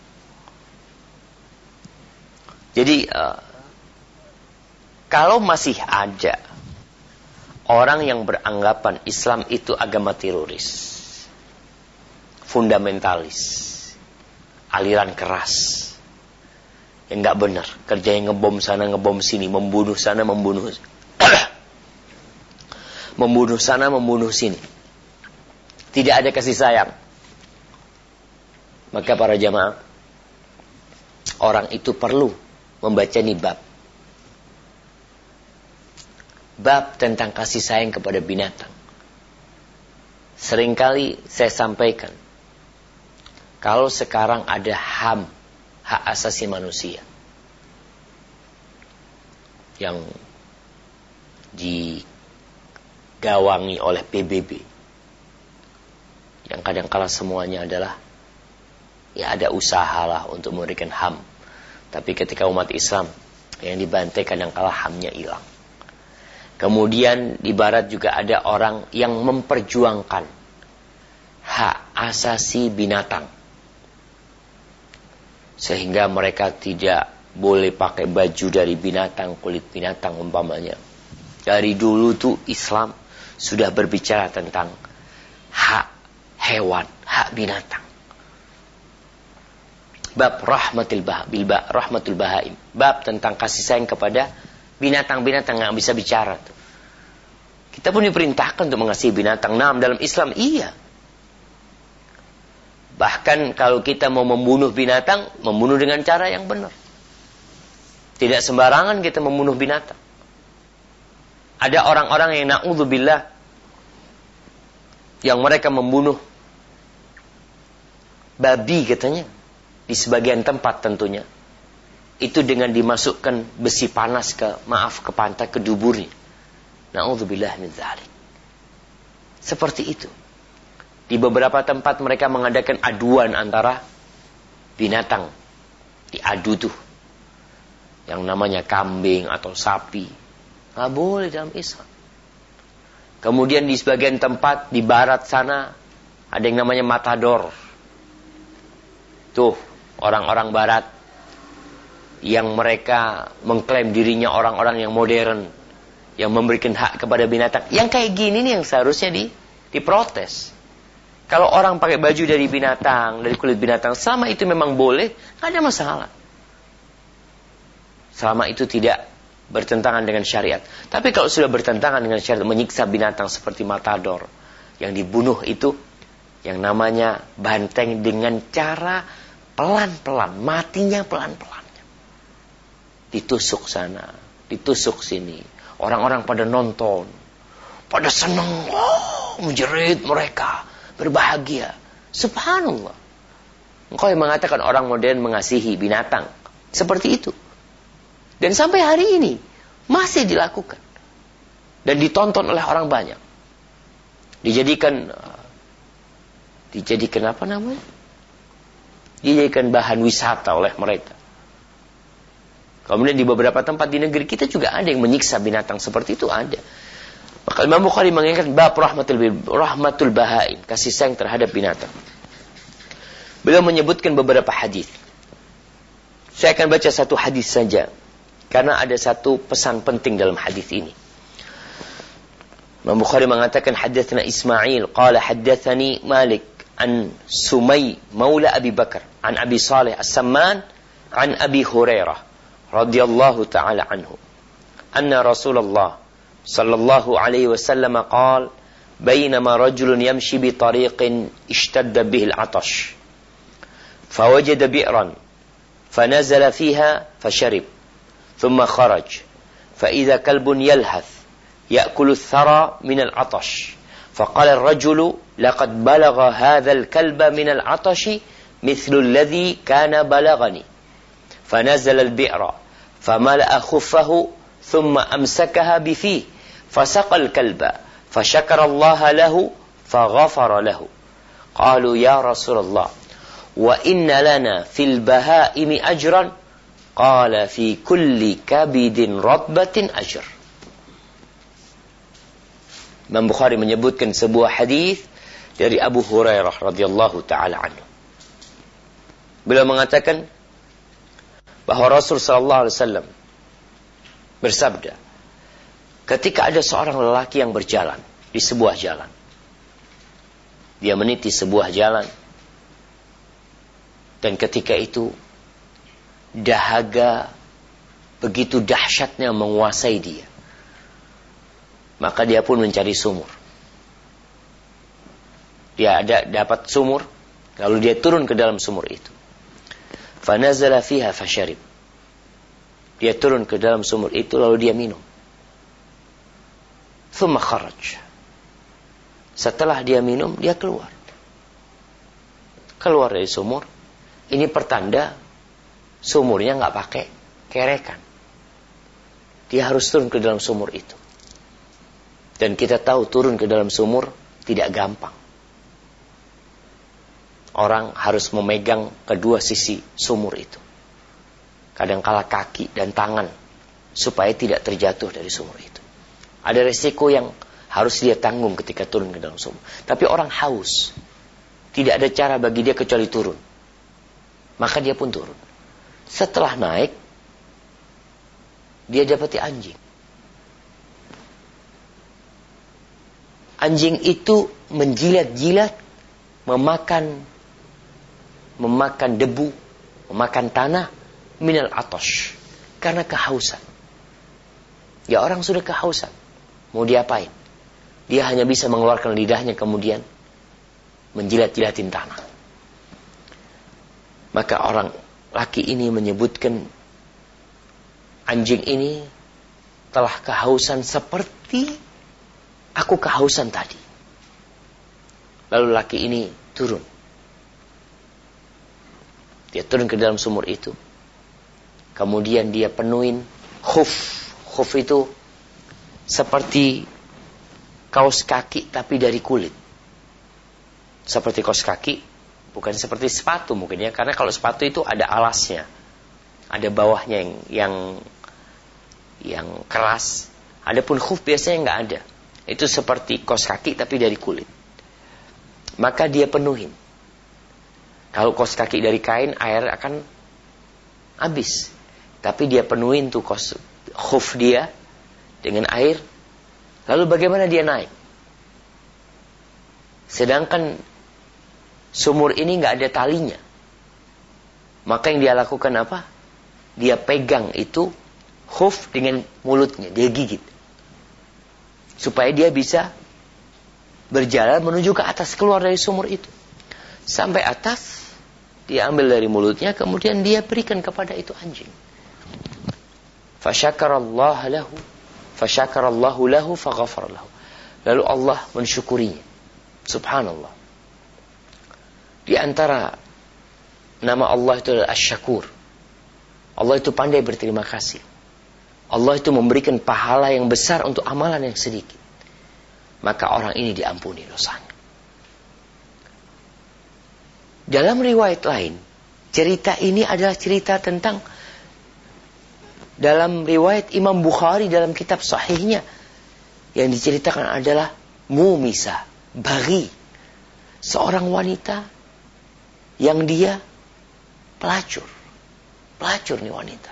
Jadi uh, kalau masih ada orang yang beranggapan Islam itu agama teroris, fundamentalis, aliran keras, yang nggak benar, kerjanya ngebom sana, ngebom sini, membunuh sana, membunuh, membunuh sana, membunuh sini, tidak ada kasih sayang, maka para jamaah, orang itu perlu membaca nih bab, bab tentang kasih sayang kepada binatang. Seringkali saya sampaikan, kalau sekarang ada H A M, hak asasi manusia, yang digawangi oleh P B B, yang kadang-kala semuanya adalah, ya ada usahalah untuk memberikan H A M, tapi ketika umat Islam yang dibantai kadang-kala H A M-nya hilang. Kemudian di barat juga ada orang yang memperjuangkan hak asasi binatang, sehingga mereka tidak boleh pakai baju dari binatang, kulit binatang umpamanya. Dari dulu tuh Islam sudah berbicara tentang hak hewan, hak binatang. Bab rahmatul bahaim, rahmatul bahaim. Bab tentang kasih sayang kepada binatang-binatang yang bisa bicara tuh. Kita pun diperintahkan untuk mengasihi binatang. Nah, dalam Islam iya. Bahkan kalau kita mau membunuh binatang, membunuh dengan cara yang benar. Tidak sembarangan kita membunuh binatang. Ada orang-orang yang na'udzubillah, yang mereka membunuh babi katanya, di sebagian tempat tentunya. Itu dengan dimasukkan besi panas ke, maaf, ke pantai, ke duburnya. Na'udzubillah min dzalik. Seperti itu. Di beberapa tempat mereka mengadakan aduan antara binatang. Diadu tuh. Yang namanya kambing atau sapi. Nggak boleh dalam Islam. Kemudian di sebagian tempat di barat sana ada yang namanya matador. Tuh, orang-orang barat yang mereka mengklaim dirinya orang-orang yang modern, yang memberikan hak kepada binatang. Yang kayak gini nih yang seharusnya di, diprotes. Kalau orang pakai baju dari binatang, dari kulit binatang, selama itu memang boleh, nggak ada masalah. Selama itu tidak bertentangan dengan syariat. Tapi kalau sudah bertentangan dengan syariat, menyiksa binatang seperti matador, yang dibunuh itu, yang namanya banteng dengan cara pelan-pelan, matinya pelan-pelan. Ditusuk sana, ditusuk sini. Orang-orang pada nonton, pada senang, oh, menjerit mereka. Berbahagia. Subhanallah. Engkau yang mengatakan orang modern mengasihi binatang. Seperti itu. Dan sampai hari ini masih dilakukan. Dan ditonton oleh orang banyak. Dijadikan dijadikan apa namanya? Dijadikan bahan wisata oleh mereka. Kemudian di beberapa tempat di negeri kita juga ada yang menyiksa binatang seperti itu, ada. Maka Imam Bukhari mengingatkan bab rahmatul, rahmatul bahaim, kasih sayang terhadap binatang. Beliau menyebutkan beberapa hadis. Saya akan baca satu hadis saja, karena ada satu pesan penting dalam hadis ini. Imam Bukhari mengatakan hadatsana Ismail qala hadatsani Malik an Sumay maula Abi Bakar an Abi Salih As-Samman an Abi Hurairah radhiyallahu ta'ala anhu anna Rasulullah صلى الله عليه وسلم قال بينما رجل يمشي بطريق اشتد به العطش فوجد بئرا فنزل فيها فشرب ثم خرج فإذا كلب يلهث يأكل الثرى من العطش فقال الرجل لقد بلغ هذا الكلب من العطش مثل الذي كان بلغني فنزل البئر فملأ خفه ثم أمسكها بفيه فسقى الكلب فشكر الله له فغفر له قالوا يا رسول الله وإن لنا في البهائم أجرا قال في كل كبد رطبة أجر. Imam Bukhari menyebutkan sebuah hadis dari Abu Hurairah radhiyallahu taala anhu. Beliau mengatakan bahwa Rasul sallallahu alaihi wasallam bersabda, ketika ada seorang lelaki yang berjalan di sebuah jalan, dia meniti sebuah jalan, dan ketika itu dahaga begitu dahsyatnya menguasai dia, maka dia pun mencari sumur. Dia ada dapat sumur, lalu dia turun ke dalam sumur itu. Fanazala fiha fasharib. Dia turun ke dalam sumur itu lalu dia minum. Thumma kharaj. Setelah dia minum, dia keluar. Keluar dari sumur. Ini pertanda sumurnya nggak pakai kerekan. Dia harus turun ke dalam sumur itu. Dan kita tahu turun ke dalam sumur tidak gampang. Orang harus memegang kedua sisi sumur itu. Kadangkala kaki dan tangan supaya tidak terjatuh dari sumur itu. Ada resiko yang harus dia tanggung ketika turun ke dalam sumur. Tapi orang haus. Tidak ada cara bagi dia kecuali turun. Maka dia pun turun. Setelah naik, dia dapati anjing. Anjing itu menjilat-jilat, memakan memakan debu, memakan tanah, minal atash, karena kehausan. Ya, orang sudah kehausan, mau diapain? Dia hanya bisa mengeluarkan lidahnya kemudian menjilat-jilatin tanah. Maka orang laki ini menyebutkan anjing ini telah kehausan seperti aku kehausan tadi. Lalu laki ini turun. Dia turun ke dalam sumur itu. Kemudian dia penuhin khuf. Khuf itu seperti kaos kaki tapi dari kulit. Seperti kaos kaki, bukan seperti sepatu mungkin ya. Karena kalau sepatu itu ada alasnya. Ada bawahnya yang yang, yang keras. Adapun khuf biasanya nggak ada. Itu seperti kaos kaki tapi dari kulit. Maka dia penuhin. Kalau kaos kaki dari kain, air akan habis. Tapi dia penuhin tuh kaos khuf dia dengan air. Lalu bagaimana dia naik? Sedangkan sumur ini nggak ada talinya. Maka yang dia lakukan apa? Dia pegang itu khuf dengan mulutnya, dia gigit. Supaya dia bisa berjalan menuju ke atas, keluar dari sumur itu. Sampai atas, dia ambil dari mulutnya, kemudian dia berikan kepada itu anjing. Fasyakarallahu lahu, fasyakarallahu lahu, faghafar lahu. Lalu Allah mensyukurinya. Subhanallah. Di antara nama Allah itu adalah Asy-Syakur. Allah itu pandai berterima kasih. Allah itu memberikan pahala yang besar untuk amalan yang sedikit. Maka orang ini diampuni dosanya. Dalam riwayat lain, cerita ini adalah cerita tentang, dalam riwayat Imam Bukhari dalam kitab sahihnya, yang diceritakan adalah Mumisah, Baghi, seorang wanita yang dia pelacur. Pelacur nih wanita.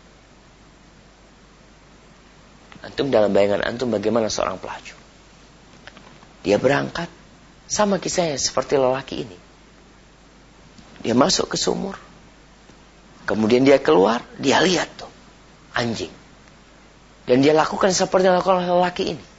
Antum dalam bayangan antum bagaimana seorang pelacur? Dia berangkat sama kisahnya seperti lelaki ini. Dia masuk ke sumur. Kemudian dia keluar, dia lihat tuh anjing. Dan dia lakukan seperti yang dilakukan lelaki ini.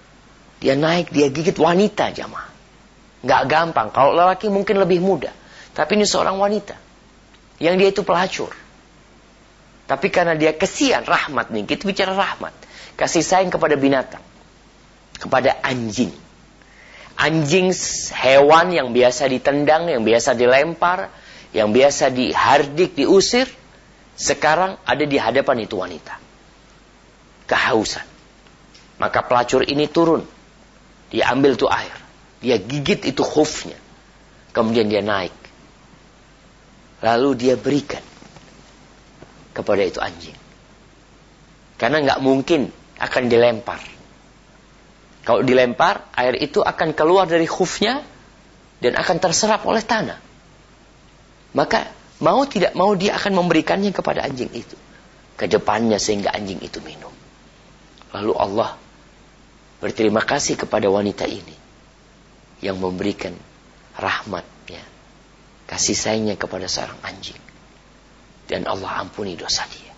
Dia naik, dia gigit wanita jamaah. Gak gampang. Kalau lelaki mungkin lebih mudah. Tapi ini seorang wanita yang dia itu pelacur. Tapi karena dia kesian, rahmat nih, kita bicara rahmat, kasih sayang kepada binatang, kepada anjing. Anjing hewan yang biasa ditendang, yang biasa dilempar, yang biasa dihardik, diusir, sekarang ada di hadapan itu wanita. Kehausan. Maka pelacur ini turun. Dia ambil tuh air. Dia gigit itu khufnya. Kemudian dia naik. Lalu dia berikan kepada itu anjing. Karena nggak mungkin akan dilempar. Kalau dilempar, air itu akan keluar dari khufnya dan akan terserap oleh tanah. Maka mau tidak mau dia akan memberikannya kepada anjing itu. Ke depannya sehingga anjing itu minum. Lalu Allah berterima kasih kepada wanita ini yang memberikan rahmatnya, kasih sayangnya kepada seorang anjing. Dan Allah ampuni dosa dia.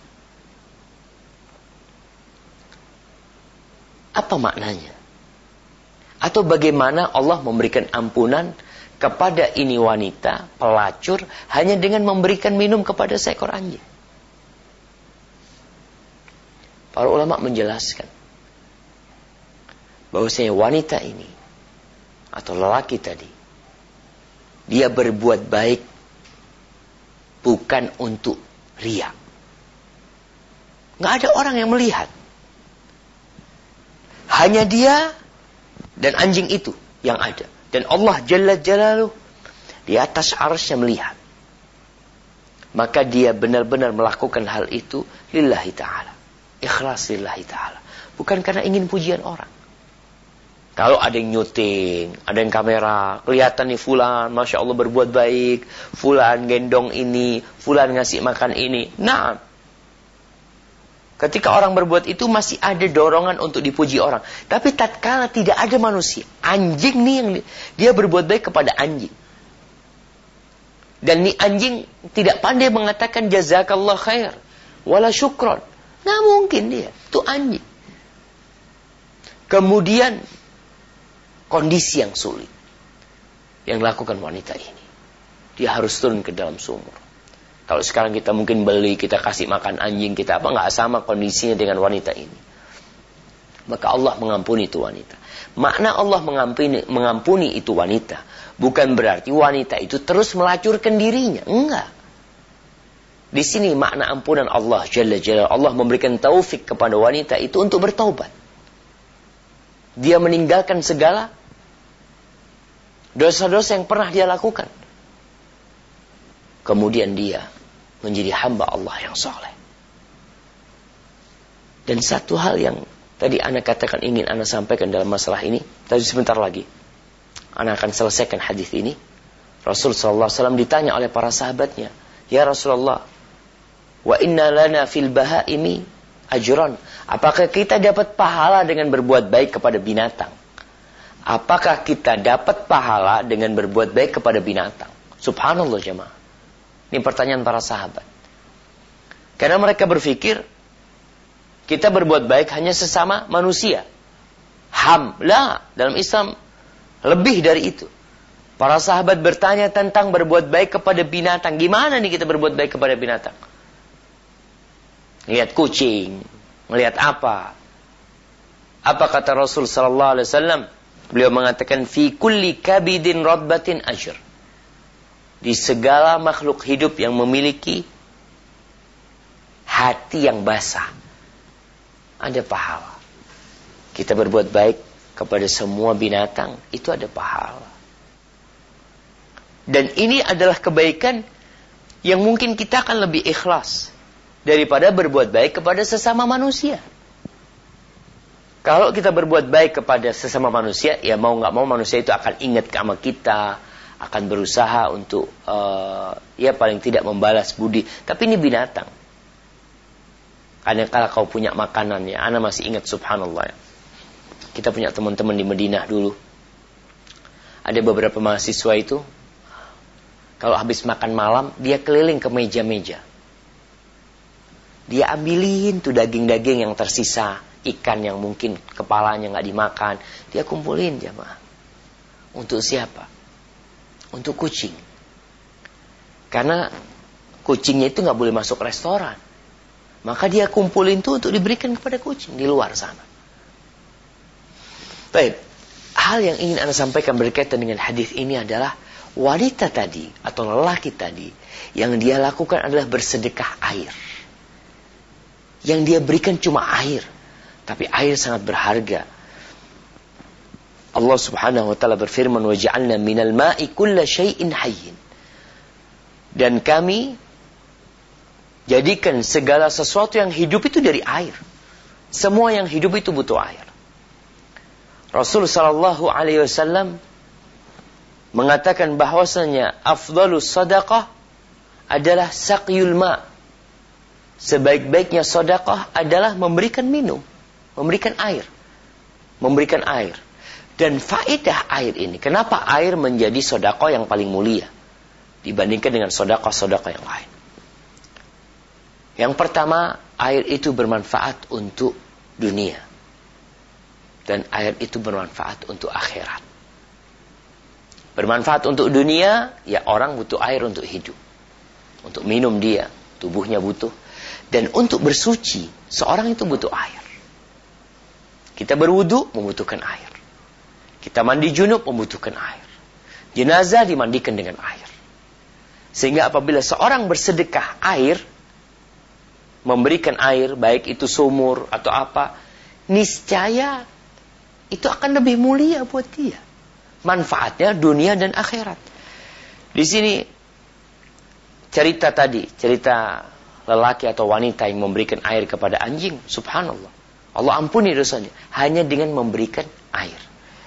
Apa maknanya? Atau bagaimana Allah memberikan ampunan kepada ini wanita pelacur hanya dengan memberikan minum kepada seekor anjing? Para ulama menjelaskan bahwasanya wanita ini atau lelaki tadi, dia berbuat baik bukan untuk riya. Nggak ada orang yang melihat. Hanya dia dan anjing itu yang ada. Dan Allah Jalla Jalaluh di atas arsy melihat. Maka dia benar-benar melakukan hal itu lillahi ta'ala. Ikhlas lillahi ta'ala. Bukan karena ingin pujian orang. Kalau ada yang nyuting, ada yang kamera, kelihatan nih fulan, Masya Allah berbuat baik, fulan gendong ini, fulan ngasih makan ini. Nah, ketika orang berbuat itu masih ada dorongan untuk dipuji orang. Tapi tatkala tidak ada manusia, anjing nih yang dia berbuat baik kepada anjing. Dan nih anjing tidak pandai mengatakan jazakallah khair, wala syukron. Nah mungkin dia, itu anjing. Kemudian kondisi yang sulit yang dilakukan wanita ini. Dia harus turun ke dalam sumur. Kalau sekarang kita mungkin beli, kita kasih makan anjing, kita apa, nggak sama kondisinya dengan wanita ini. Maka Allah mengampuni itu wanita. Makna Allah mengampuni, mengampuni itu wanita bukan berarti wanita itu terus melacurkan dirinya. Enggak. Di sini makna ampunan Allah Jalla Jalla. Allah memberikan taufik kepada wanita itu untuk bertaubat. Dia meninggalkan segala dosa-dosa yang pernah dia lakukan. Kemudian dia menjadi hamba Allah yang saleh. Dan satu hal yang tadi Ana katakan ingin Ana sampaikan dalam masalah ini, tadi sebentar lagi Ana akan selesaikan hadis ini. Rasul sallallahu alaihi wasallam ditanya oleh para sahabatnya, "Ya Rasulullah, wa inna lana fil bahaimi ajran." Apakah kita dapat pahala dengan berbuat baik kepada binatang? Apakah kita dapat pahala dengan berbuat baik kepada binatang? Subhanallah jemaah. Ini pertanyaan para sahabat. Karena mereka berpikir kita berbuat baik hanya sesama manusia. Ham, la, dalam Islam lebih dari itu. Para sahabat bertanya tentang berbuat baik kepada binatang. Gimana nih kita berbuat baik kepada binatang? Lihat kucing, melihat apa? Apa kata Rasul sallallahu alaihi wasallam? Beliau mengatakan fi kulli kabidin radbatin ajr. Di segala makhluk hidup yang memiliki hati yang basah ada pahala. Kita berbuat baik kepada semua binatang itu ada pahala. Dan ini adalah kebaikan yang mungkin kita akan lebih ikhlas daripada berbuat baik kepada sesama manusia. Kalau kita berbuat baik kepada sesama manusia, ya mau nggak mau manusia itu akan ingat sama kita, akan berusaha untuk uh, ya paling tidak membalas budi. Tapi ini binatang. Kadang-kala kau punya makanannya. Ana masih ingat subhanallah. Kita punya teman-teman di Madinah dulu. Ada beberapa mahasiswa itu, kalau habis makan malam, dia keliling ke meja-meja. Dia ambilin tuh daging-daging yang tersisa, ikan yang mungkin kepalanya nggak dimakan, dia kumpulin jamaah. Untuk siapa? Untuk kucing. Karena kucingnya itu nggak boleh masuk restoran. Maka dia kumpulin itu untuk diberikan kepada kucing di luar sana. Baik, hal yang ingin Anda sampaikan berkaitan dengan hadis ini adalah wanita tadi atau lelaki tadi yang dia lakukan adalah bersedekah air. Yang dia berikan cuma air, tapi air sangat berharga. Allah Subhanahu wa taala berfirman, "Wa ja'alna minal ma'i kulla syai'in hayyin." Dan kami jadikan segala sesuatu yang hidup itu dari air. Semua yang hidup itu butuh air. Rasul sallallahu alaihi wasallam mengatakan bahwasanya afdhalus shadaqah adalah saqyul ma. Sebaik-baiknya sedekah adalah memberikan minum, memberikan air. Memberikan air. Dan faedah air ini, kenapa air menjadi sedekah yang paling mulia dibandingkan dengan sedekah-sedekah yang lain? Yang pertama, air itu bermanfaat untuk dunia. Dan air itu bermanfaat untuk akhirat. Bermanfaat untuk dunia, ya orang butuh air untuk hidup. Untuk minum dia, tubuhnya butuh. Dan untuk bersuci, seorang itu butuh air. Kita berwudu, membutuhkan air. Kita mandi junub, membutuhkan air. Jenazah dimandikan dengan air. Sehingga apabila seorang bersedekah air, memberikan air, baik itu sumur atau apa, niscaya itu akan lebih mulia buat dia. Manfaatnya dunia dan akhirat. Di sini cerita tadi, cerita lelaki atau wanita yang memberikan air kepada anjing, subhanallah. Allah ampuni dosanya hanya dengan memberikan air.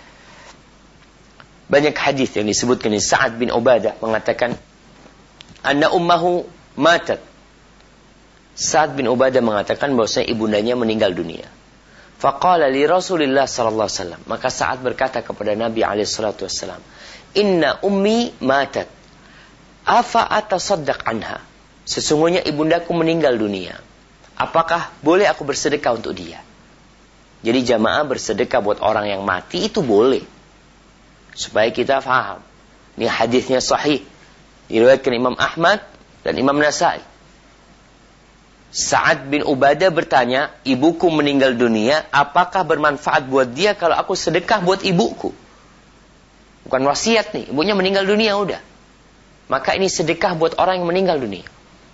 Banyak hadis yang disebutkan di Sa'ad bin Ubadah mengatakan, anna ummahu matat. Sa'ad bin Ubadah mengatakan bahwasanya ibundanya meninggal dunia. Faqala li Rasulillah sallallahu alaihi wasallam. Maka Sa'ad berkata kepada Nabi alaihi salatu wasallam, "Inna ummi matat. Afa atasaddaq anha?" Sesungguhnya ibundaku meninggal dunia. Apakah boleh aku bersedekah untuk dia? Jadi jamaah bersedekah buat orang yang mati itu boleh. Supaya kita faham. Ini hadisnya sahih. Diriwayatkan Imam Ahmad dan Imam Nasai. Sa'ad bin Ubadah bertanya, ibuku meninggal dunia, apakah bermanfaat buat dia kalau aku sedekah buat ibuku? Bukan wasiat nih, ibunya meninggal dunia udah. Maka ini sedekah buat orang yang meninggal dunia.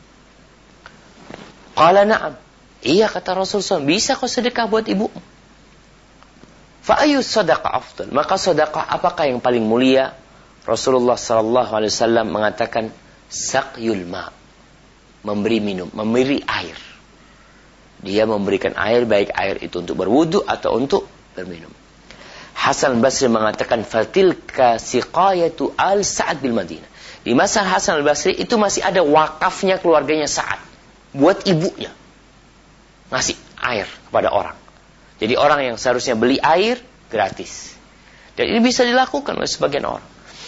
Qala na'am. Iya kata Rasulullah, bisa kau sedekah buat ibumu. Fa'ayu sadaqah afdal. Maka sedekah apakah yang paling mulia? Rasulullah sallallahu alaihi wasallam mengatakan saqyul ma. Memberi minum, memberi air. Dia memberikan air, baik air itu untuk berwudu atau untuk berminum. Hasan al-Basri mengatakan fatilka siqayatu al Sa'ad bil Madinah. Di masa Hasan al-Basri itu masih ada wakafnya keluarganya Sa'ad buat ibunya. Ngasih air kepada orang. Jadi orang yang seharusnya beli air gratis. Dan ini bisa dilakukan oleh sebagian orang.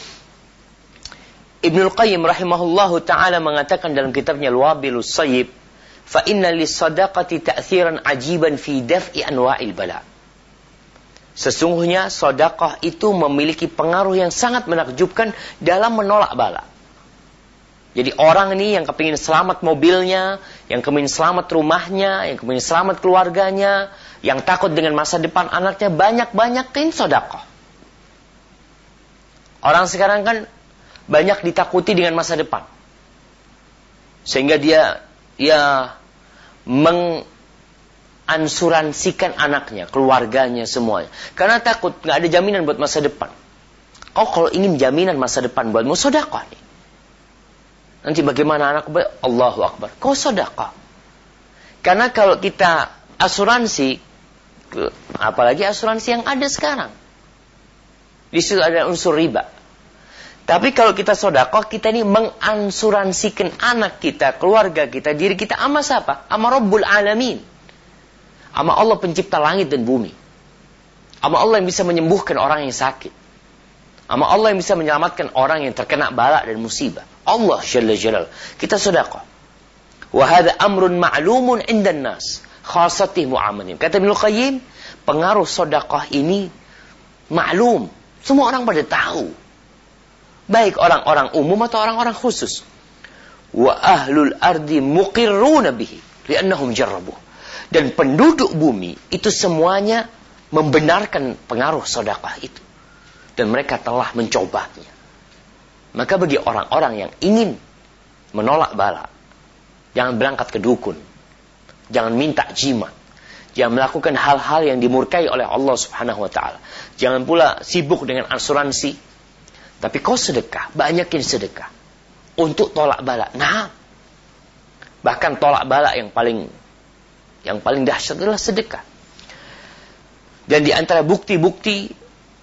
Ibnul Qayyim rahimahullahu ta'ala mengatakan dalam kitabnya Al-Wabilus Sayyib, fa inna lis-sadaqati ta'thiran ajiban fi daf'i anwa'il bala. Sesungguhnya sedekah itu memiliki pengaruh yang sangat menakjubkan dalam menolak bala. Jadi orang ini yang kepingin selamat mobilnya, yang kepingin selamat rumahnya, yang kepingin selamat keluarganya, yang takut dengan masa depan anaknya, banyak-banyakin sedekah. Orang sekarang kan banyak ditakuti dengan masa depan. Sehingga dia ya mengansuransikan anaknya, keluarganya, semuanya. Karena takut nggak ada jaminan buat masa depan. Oh, kalau ingin jaminan masa depan buatmu, sedekah nih. Nanti bagaimana anak? Allahu Akbar. Kau sedekah. Karena kalau kita asuransi, apalagi asuransi yang ada sekarang, di situ ada unsur riba. Tapi kalau kita sedekah, kita ini mengansuransikan anak kita, keluarga kita, diri kita sama siapa? Sama Rabbul Alamin. Sama Allah pencipta langit dan bumi. Sama Allah yang bisa menyembuhkan orang yang sakit. Sama Allah yang bisa menyelamatkan orang yang terkena bala dan musibah. Allah Jalla Jalal. Kita sedekah. Wa hadha amrun ma'lumun 'indan nas, khassatih mu'amalim. Kata Ibnu Qayyim, pengaruh sedekah ini maklum. Semua orang pada tahu. Baik orang-orang umum atau orang-orang khusus. wa ahlul ardi muqirruna bihi li'annahum jarrabuh. Dan penduduk bumi itu semuanya membenarkan pengaruh sedekah itu. Dan mereka telah mencobanya. Maka bagi orang-orang yang ingin menolak bala, jangan berangkat ke dukun. Jangan minta jimat. Jangan melakukan hal-hal yang dimurkai oleh Allah Subhanahu wa taala. Jangan pula sibuk dengan asuransi. Tapi kau sedekah, banyakin sedekah untuk tolak bala. Nah, bahkan tolak bala yang paling yang paling dahsyat adalah sedekah. Dan di antara bukti-bukti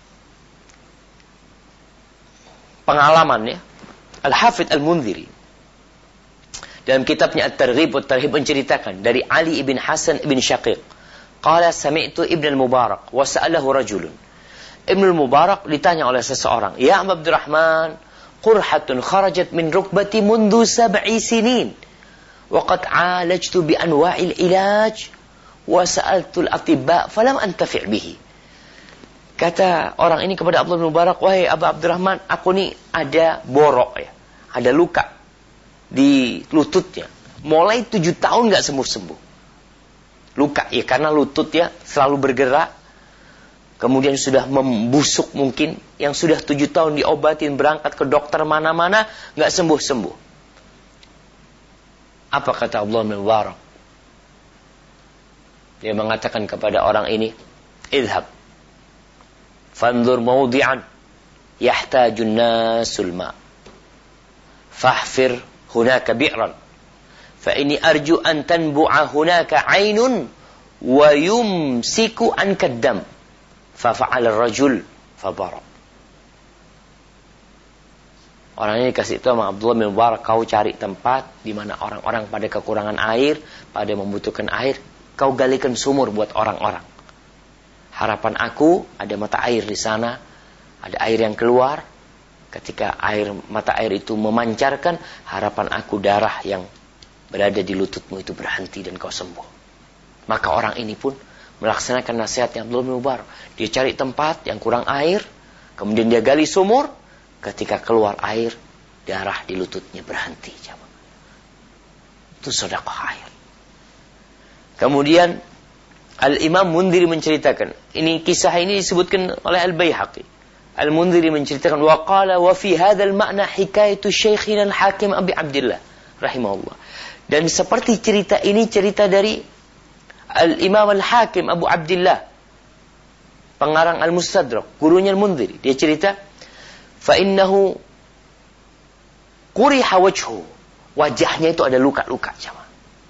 pengalaman ya, Al-Hafidh Al-Munziri dalam kitabnya At-Targhib wa At-Tarhib menceritakan dari Ali ibn Hasan ibn Syaqiq, qala sami'tu Ibn al-Mubarak wa sa'alahu rajulun. Ibn al-Mubarak ditanya oleh seseorang, "Ya Abu Abdurrahman, qurhatun kharajat min rukbati mundu sab'i sinin wa qad 'alajtu bi anwa'il ilaj wa sa'altu al-atibba falam antafi' bihi." Kata orang ini kepada Abdullah bin Mubarak, "Wahai Abu Abdurrahman, aku ni ada borok ya, ada luka di lututnya. Mulai tujuh tahun nggak sembuh-sembuh. Luka ya karena lutut ya selalu bergerak. Kemudian sudah membusuk mungkin. Yang sudah tujuh tahun diobatin, berangkat ke dokter mana-mana, nggak sembuh-sembuh." Apa kata Abdullah bin Mubarak? Dia mengatakan kepada orang ini, "Idhab fanzur mawdi'an yahtajun nasul ma' fahfir hunaka bi'ran fa inni arju an tanbu'a hunaka 'ainun wa yumsiku anka ad-dam." Fa fa'ala ar-rajul fa bara. Orang ini kasih tahu sama Abdullah bin Mubarak, kau cari tempat di mana orang-orang pada kekurangan air, pada membutuhkan air, kau galikan sumur buat orang-orang. Harapan aku ada mata air di sana, ada air yang keluar. Ketika air mata air itu memancarkan, harapan aku darah yang berada di lututmu itu berhenti dan kau sembuh. Maka orang ini pun melaksanakan nasihatnya Abdullah bin Mubarak. Dia cari tempat yang kurang air, kemudian dia gali sumur. Ketika keluar air, darah di lututnya berhenti. Itu sedekah air. Kemudian Al-Imam Munziri menceritakan, ini kisah ini disebutkan oleh Al-Baihaqi. Al-Munziri menceritakan, wa qala wa fi hadzal ma'na hikayatu Syekhina Al-Hakim Abi Abdillah rahimahullah. Dan seperti cerita ini cerita dari Al-Imam Al-Hakim Abu Abdillah, pengarang Al-Mustadrak, gurunya Al-Munziri. Dia cerita, fa innahu quriha wajhu, wajahnya itu ada luka-luka jemaah.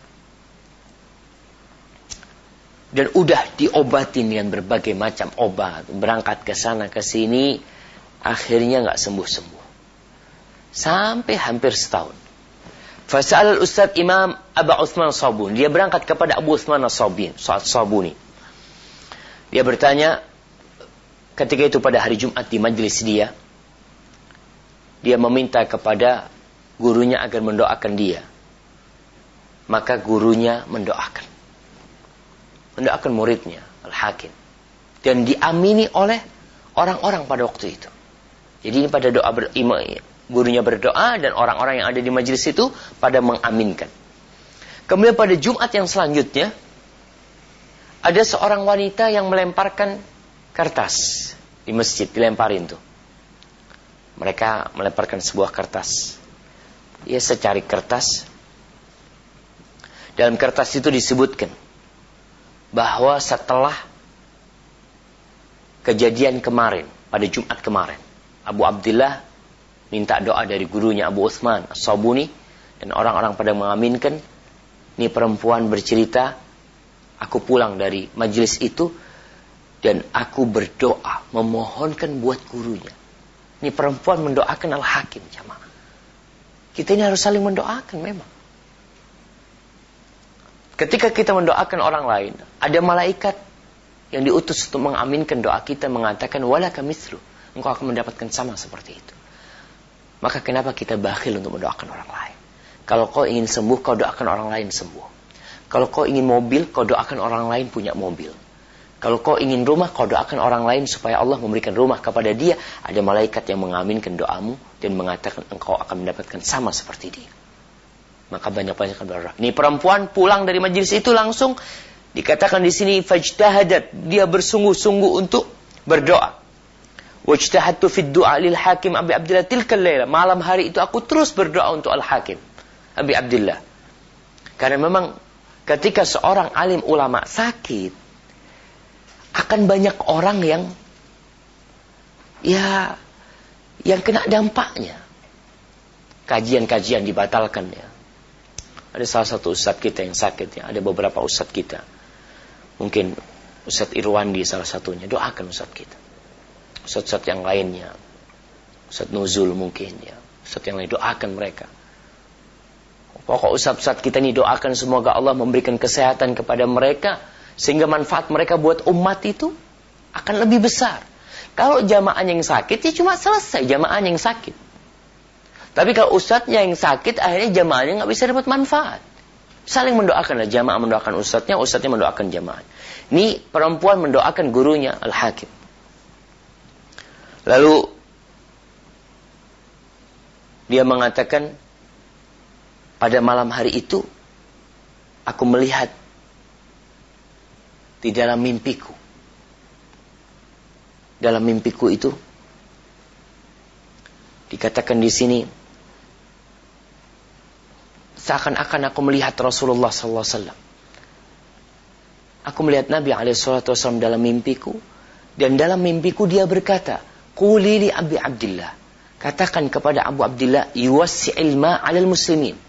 Dan udah diobatin dengan berbagai macam obat, berangkat ke sana ke sini, akhirnya enggak sembuh-sembuh. Sampai hampir setahun. Fasal al-Ustaz Imam Abu Uthman As-Sabuni, dia berangkat kepada Abu Uthman As-Sabuni. Dia bertanya ketika itu pada hari Jumat di majlis dia, dia meminta kepada gurunya agar mendoakan dia. Maka gurunya mendoakan. Mendoakan muridnya, Al-Hakim. Dan diamini oleh orang-orang pada waktu itu. Jadi ini pada doa ber, ima, gurunya berdoa dan orang-orang yang ada di majelis itu pada mengaminkan. Kemudian pada Jumat yang selanjutnya, ada seorang wanita yang melemparkan kertas di masjid, dilemparin tuh. Mereka melemparkan sebuah kertas. Ia secari kertas. Dalam kertas itu disebutkan bahwa setelah kejadian kemarin, pada Jumat kemarin, Abu Abdillah minta doa dari gurunya Abu Uthman As-Sabuni, dan orang-orang pada mengaminkan. Ini perempuan bercerita, aku pulang dari majelis itu dan aku berdoa memohonkan buat gurunya. Ini perempuan mendoakan Al-Hakim jamaah. Kita ini harus saling mendoakan memang. Ketika kita mendoakan orang lain, ada malaikat yang diutus untuk mengaminkan doa kita, mengatakan walaka mithlu, engkau akan mendapatkan sama seperti itu. Maka kenapa kita bakhil untuk mendoakan orang lain? Kalau kau ingin sembuh, kau doakan orang lain sembuh. Kalau kau ingin mobil, kau doakan orang lain punya mobil. Kalau kau ingin rumah, kau doakan orang lain supaya Allah memberikan rumah kepada dia. Ada malaikat yang mengaminkan doamu dan mengatakan engkau akan mendapatkan sama seperti dia. Maka banyak-banyak berdoa. Ini perempuan pulang dari majelis itu langsung dikatakan di sini fajtahadat, dia bersungguh-sungguh untuk berdoa. Wajtahadtu fid du'a lil hakim Abi Abdillah tilkal laila. Malam hari itu aku terus berdoa untuk al-hakim Abi Abdillah. Karena memang ketika seorang alim ulama sakit, akan banyak orang yang ya yang kena dampaknya. Kajian-kajian dibatalkan ya. Ada salah satu ustadz kita yang sakit ya. Ada beberapa ustadz kita. Mungkin Ustadz Irwandi salah satunya. Doakan ustadz kita. Ustadz-ustadz yang lainnya. Ustadz Nuzul mungkin ya. Ustadz yang lain, doakan mereka. Pokok ustadz-ustadz kita ini doakan semoga Allah memberikan kesehatan kepada mereka. Sehingga manfaat mereka buat umat itu akan lebih besar. Kalau jamaahnya yang sakit, ya cuma selesai jamaahnya yang sakit. Tapi kalau ustadznya yang sakit, akhirnya jamaahnya nggak bisa dapat manfaat. Saling mendoakanlah, jamaah mendoakan ustadznya, ustadznya mendoakan jamaah. Ini perempuan mendoakan gurunya, al-hakim. Lalu dia mengatakan, pada malam hari itu aku melihat di dalam mimpiku. Dalam mimpiku itu dikatakan di sini seakan-akan aku melihat Rasulullah sallallahu alaihi wasallam. Aku melihat Nabi alaihi wasallam dalam mimpiku, dan dalam mimpiku dia berkata, "Quli li Abi Abdillah." Katakan kepada Abu Abdillah, "Yuwassi'il ma' 'alal muslimin."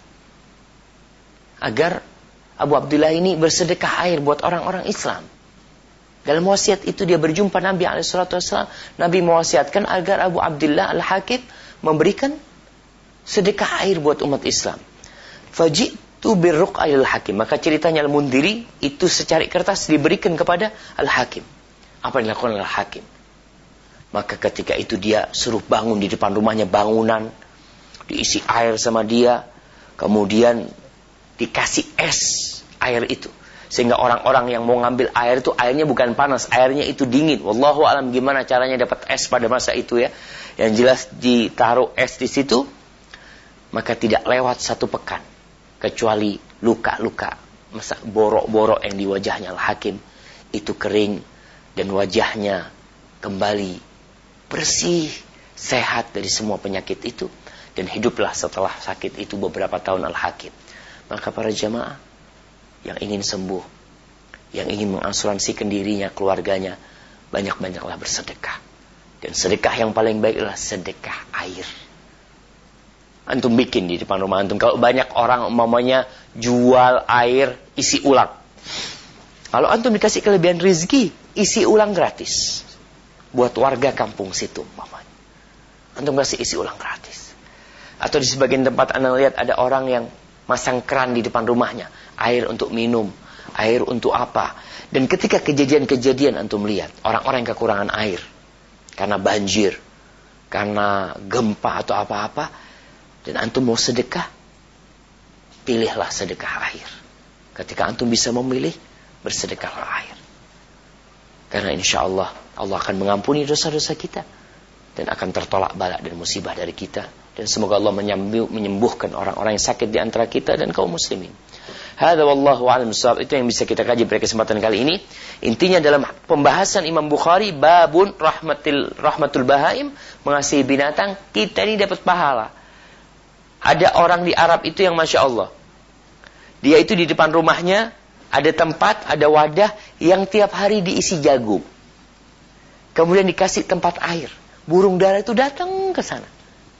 Agar Abu Abdillah ini bersedekah air buat orang-orang Islam. Dalam wasiat itu dia berjumpa Nabi alaihi wasallam. Nabi mewasiatkan agar Abu Abdillah al-Hakim memberikan sedekah air buat umat Islam. Faji'tu birruq'il hakim. Maka ceritanya Al-Mundhiri itu secari kertas diberikan kepada Al-Hakim. Apa yang dilakukan Al-Hakim? Maka ketika itu dia suruh bangun di depan rumahnya bangunan, diisi air sama dia, kemudian dikasih es air itu. Sehingga orang-orang yang mau ngambil air itu, airnya bukan panas, airnya itu dingin. Wallahu alam gimana caranya dapat es pada masa itu ya. Yang jelas ditaruh es di situ, maka tidak lewat satu pekan. Kecuali luka-luka, masa borok-borok yang di wajahnya Al-Hakim itu kering, dan wajahnya kembali bersih, sehat dari semua penyakit itu. Dan hiduplah setelah sakit itu beberapa tahun Al-Hakim. Maka para jamaah yang ingin sembuh, yang ingin mengasuransikan dirinya, keluarganya, banyak-banyaklah bersedekah. Dan sedekah yang paling baik adalah sedekah air. Antum bikin di depan rumah antum. Kalau banyak orang umpamanya jual air isi ulang. Kalau antum dikasih kelebihan rezeki, isi ulang gratis. Buat warga kampung situ umpamanya. Antum kasih isi ulang gratis. Atau di sebagian tempat anda lihat ada orang yang masang keran di depan rumahnya. Air untuk minum, air untuk apa. Dan ketika kejadian-kejadian antum lihat, orang-orang yang kekurangan air. Karena banjir, karena gempa atau apa-apa. Dan antum mau sedekah, pilihlah sedekah air. Ketika antum bisa memilih, bersedekahlah air. Karena insya Allah, Allah akan mengampuni dosa-dosa kita. Dan akan tertolak bala dan musibah dari kita. Dan semoga Allah menyembuhkan orang-orang yang sakit di antara kita dan kaum muslimin. Hadza wallahu a'lam bissawab. Itu yang bisa kita kaji pada kesempatan kali ini. Intinya dalam pembahasan Imam Bukhari, babun rahmatil rahmatul bahaim, mengasihi binatang, kita ini dapat pahala. Ada orang di Arab itu yang Masya Allah, dia itu di depan rumahnya ada tempat, ada wadah yang tiap hari diisi jagung. Kemudian dikasih tempat air. Burung dara itu datang ke sana.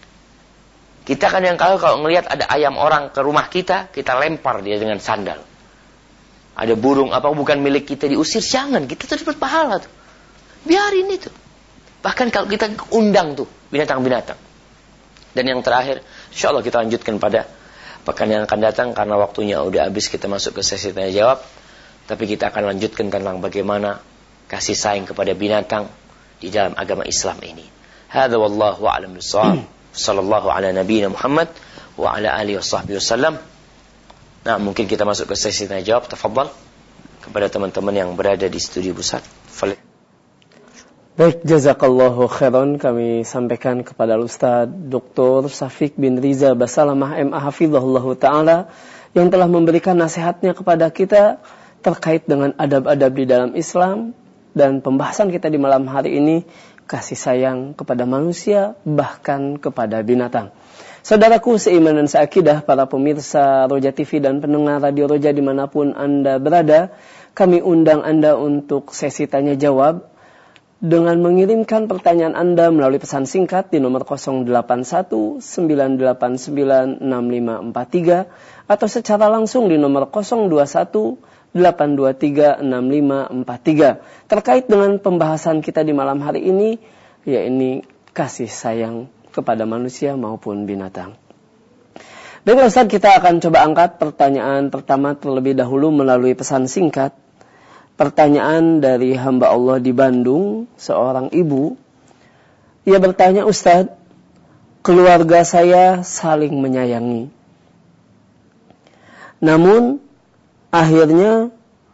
Kita kan yang kalau kalau ngelihat ada ayam orang ke rumah kita, kita lempar dia dengan sandal. Ada burung apa bukan milik kita diusir, jangan, kita tuh dapat pahala tuh. Biarin itu. Bahkan kalau kita undang tuh binatang-binatang. Dan yang terakhir, insya Allah kita lanjutkan pada pekan yang akan datang karena waktunya udah habis, kita masuk ke sesi tanya jawab. Tapi kita akan lanjutkan tentang bagaimana kasih sayang kepada binatang di dalam agama Islam ini. Hadza wallahu a'lam bissawab. Sallallahu ala nabiyina Muhammad wa ala alihi washabbihi wasallam. Nah, mungkin kita masuk ke sesi tanya jawab. Tafadhal kepada teman-teman yang berada di studio pusat. Baik, jazakallahu khairan kami sampaikan kepada Ustaz Doktor Syafiq bin Riza Basalamah M A Hafizahullahu Ta'ala yang telah memberikan nasihatnya kepada kita terkait dengan adab-adab di dalam Islam, dan pembahasan kita di malam hari ini kasih sayang kepada manusia bahkan kepada binatang. Saudaraku seiman dan seakidah, para pemirsa Roja T V dan pendengar Radio Roja dimanapun Anda berada, kami undang Anda untuk sesi tanya jawab dengan mengirimkan pertanyaan Anda melalui pesan singkat di nomor nol delapan satu sembilan delapan sembilan enam lima empat tiga atau secara langsung di nomor nol dua satu delapan dua tiga enam lima empat tiga. Terkait dengan pembahasan kita di malam hari ini, yaitu kasih sayang kepada manusia maupun binatang. Baiklah Ustaz, kita akan coba angkat pertanyaan pertama terlebih dahulu melalui pesan singkat. Pertanyaan dari hamba Allah di Bandung, seorang ibu. Ia bertanya, Ustaz, keluarga saya saling menyayangi. Namun, akhirnya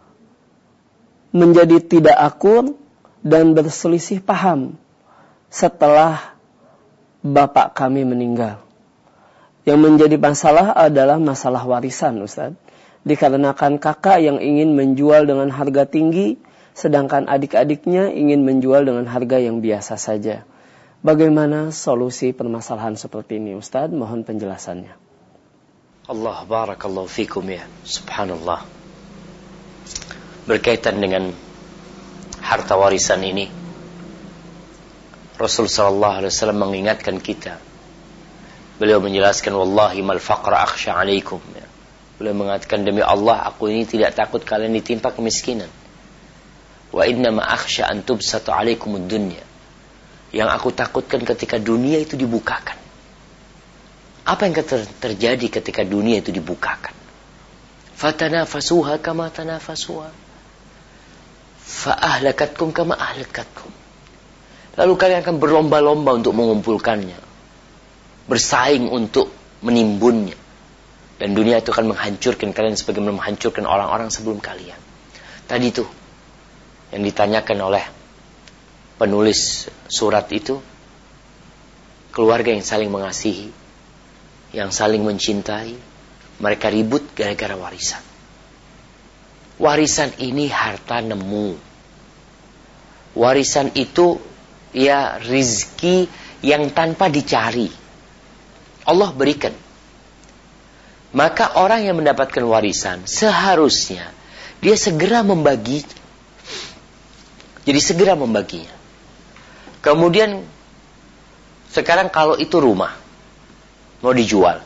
menjadi tidak akur dan berselisih paham setelah bapak kami meninggal. Yang menjadi masalah adalah masalah warisan, Ustaz. Dikarenakan kakak yang ingin menjual dengan harga tinggi, sedangkan adik-adiknya ingin menjual dengan harga yang biasa saja. Bagaimana solusi permasalahan seperti ini, Ustaz? Mohon penjelasannya. Allah barakallahu fikum ya. Subhanallah. Berkaitan dengan harta warisan ini, Rasul sallallahu alaihi wasallam mengingatkan kita. Beliau menjelaskan, wallahi mal faqra akhsha alaikum. Beliau mengatakan, demi Allah, aku ini tidak takut kalian ditimpa kemiskinan. Wa inna ma akhsha an tubsatu alaikumud dunya. Yang aku takutkan ketika dunia itu dibukakan. Apa yang ter- terjadi ketika dunia itu dibukakan? Fatanafasuha kama tanafasuha. Fa ahlakatkum kama ahlakatkum. Lalu kalian akan berlomba-lomba untuk mengumpulkannya, bersaing untuk menimbunnya. Dan dunia itu akan menghancurkan kalian sebagaimana menghancurkan orang-orang sebelum kalian. Tadi itu yang ditanyakan oleh penulis surat itu, keluarga yang saling mengasihi, yang saling mencintai, mereka ribut gara-gara warisan. Warisan ini harta nemu. Warisan itu ya rizki yang tanpa dicari. Allah berikan. Maka orang yang mendapatkan warisan seharusnya dia segera membagi. Jadi segera membaginya. Kemudian sekarang kalau itu rumah mau dijual,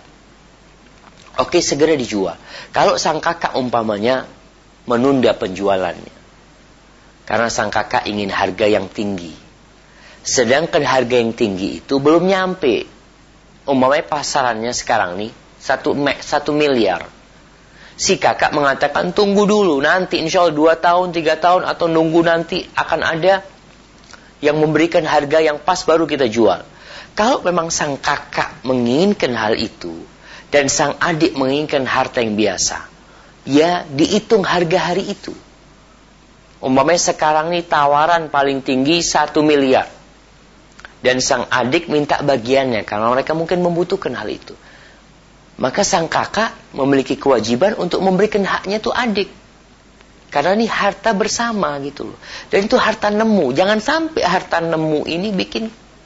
oke, segera dijual. Kalau sang kakak umpamanya menunda penjualannya karena sang kakak ingin harga yang tinggi, sedangkan harga yang tinggi itu belum nyampe. Umpamanya pasarannya sekarang nih Satu, satu miliar. Si kakak mengatakan tunggu dulu, nanti insya Allah dua tahun, tiga tahun, atau nunggu nanti akan ada yang memberikan harga yang pas baru kita jual. Kalau memang sang kakak menginginkan hal itu dan sang adik menginginkan harta yang biasa, ya dihitung harga hari itu. Umpamanya sekarang nih tawaran paling tinggi satu miliar. Dan sang adik minta bagiannya karena mereka mungkin membutuhkan hal itu. Maka sang kakak memiliki kewajiban untuk memberikan haknya tuh adik. Karena ini harta bersama gitu loh. Dan itu harta nemu. Jangan sampai harta nemu ini bikin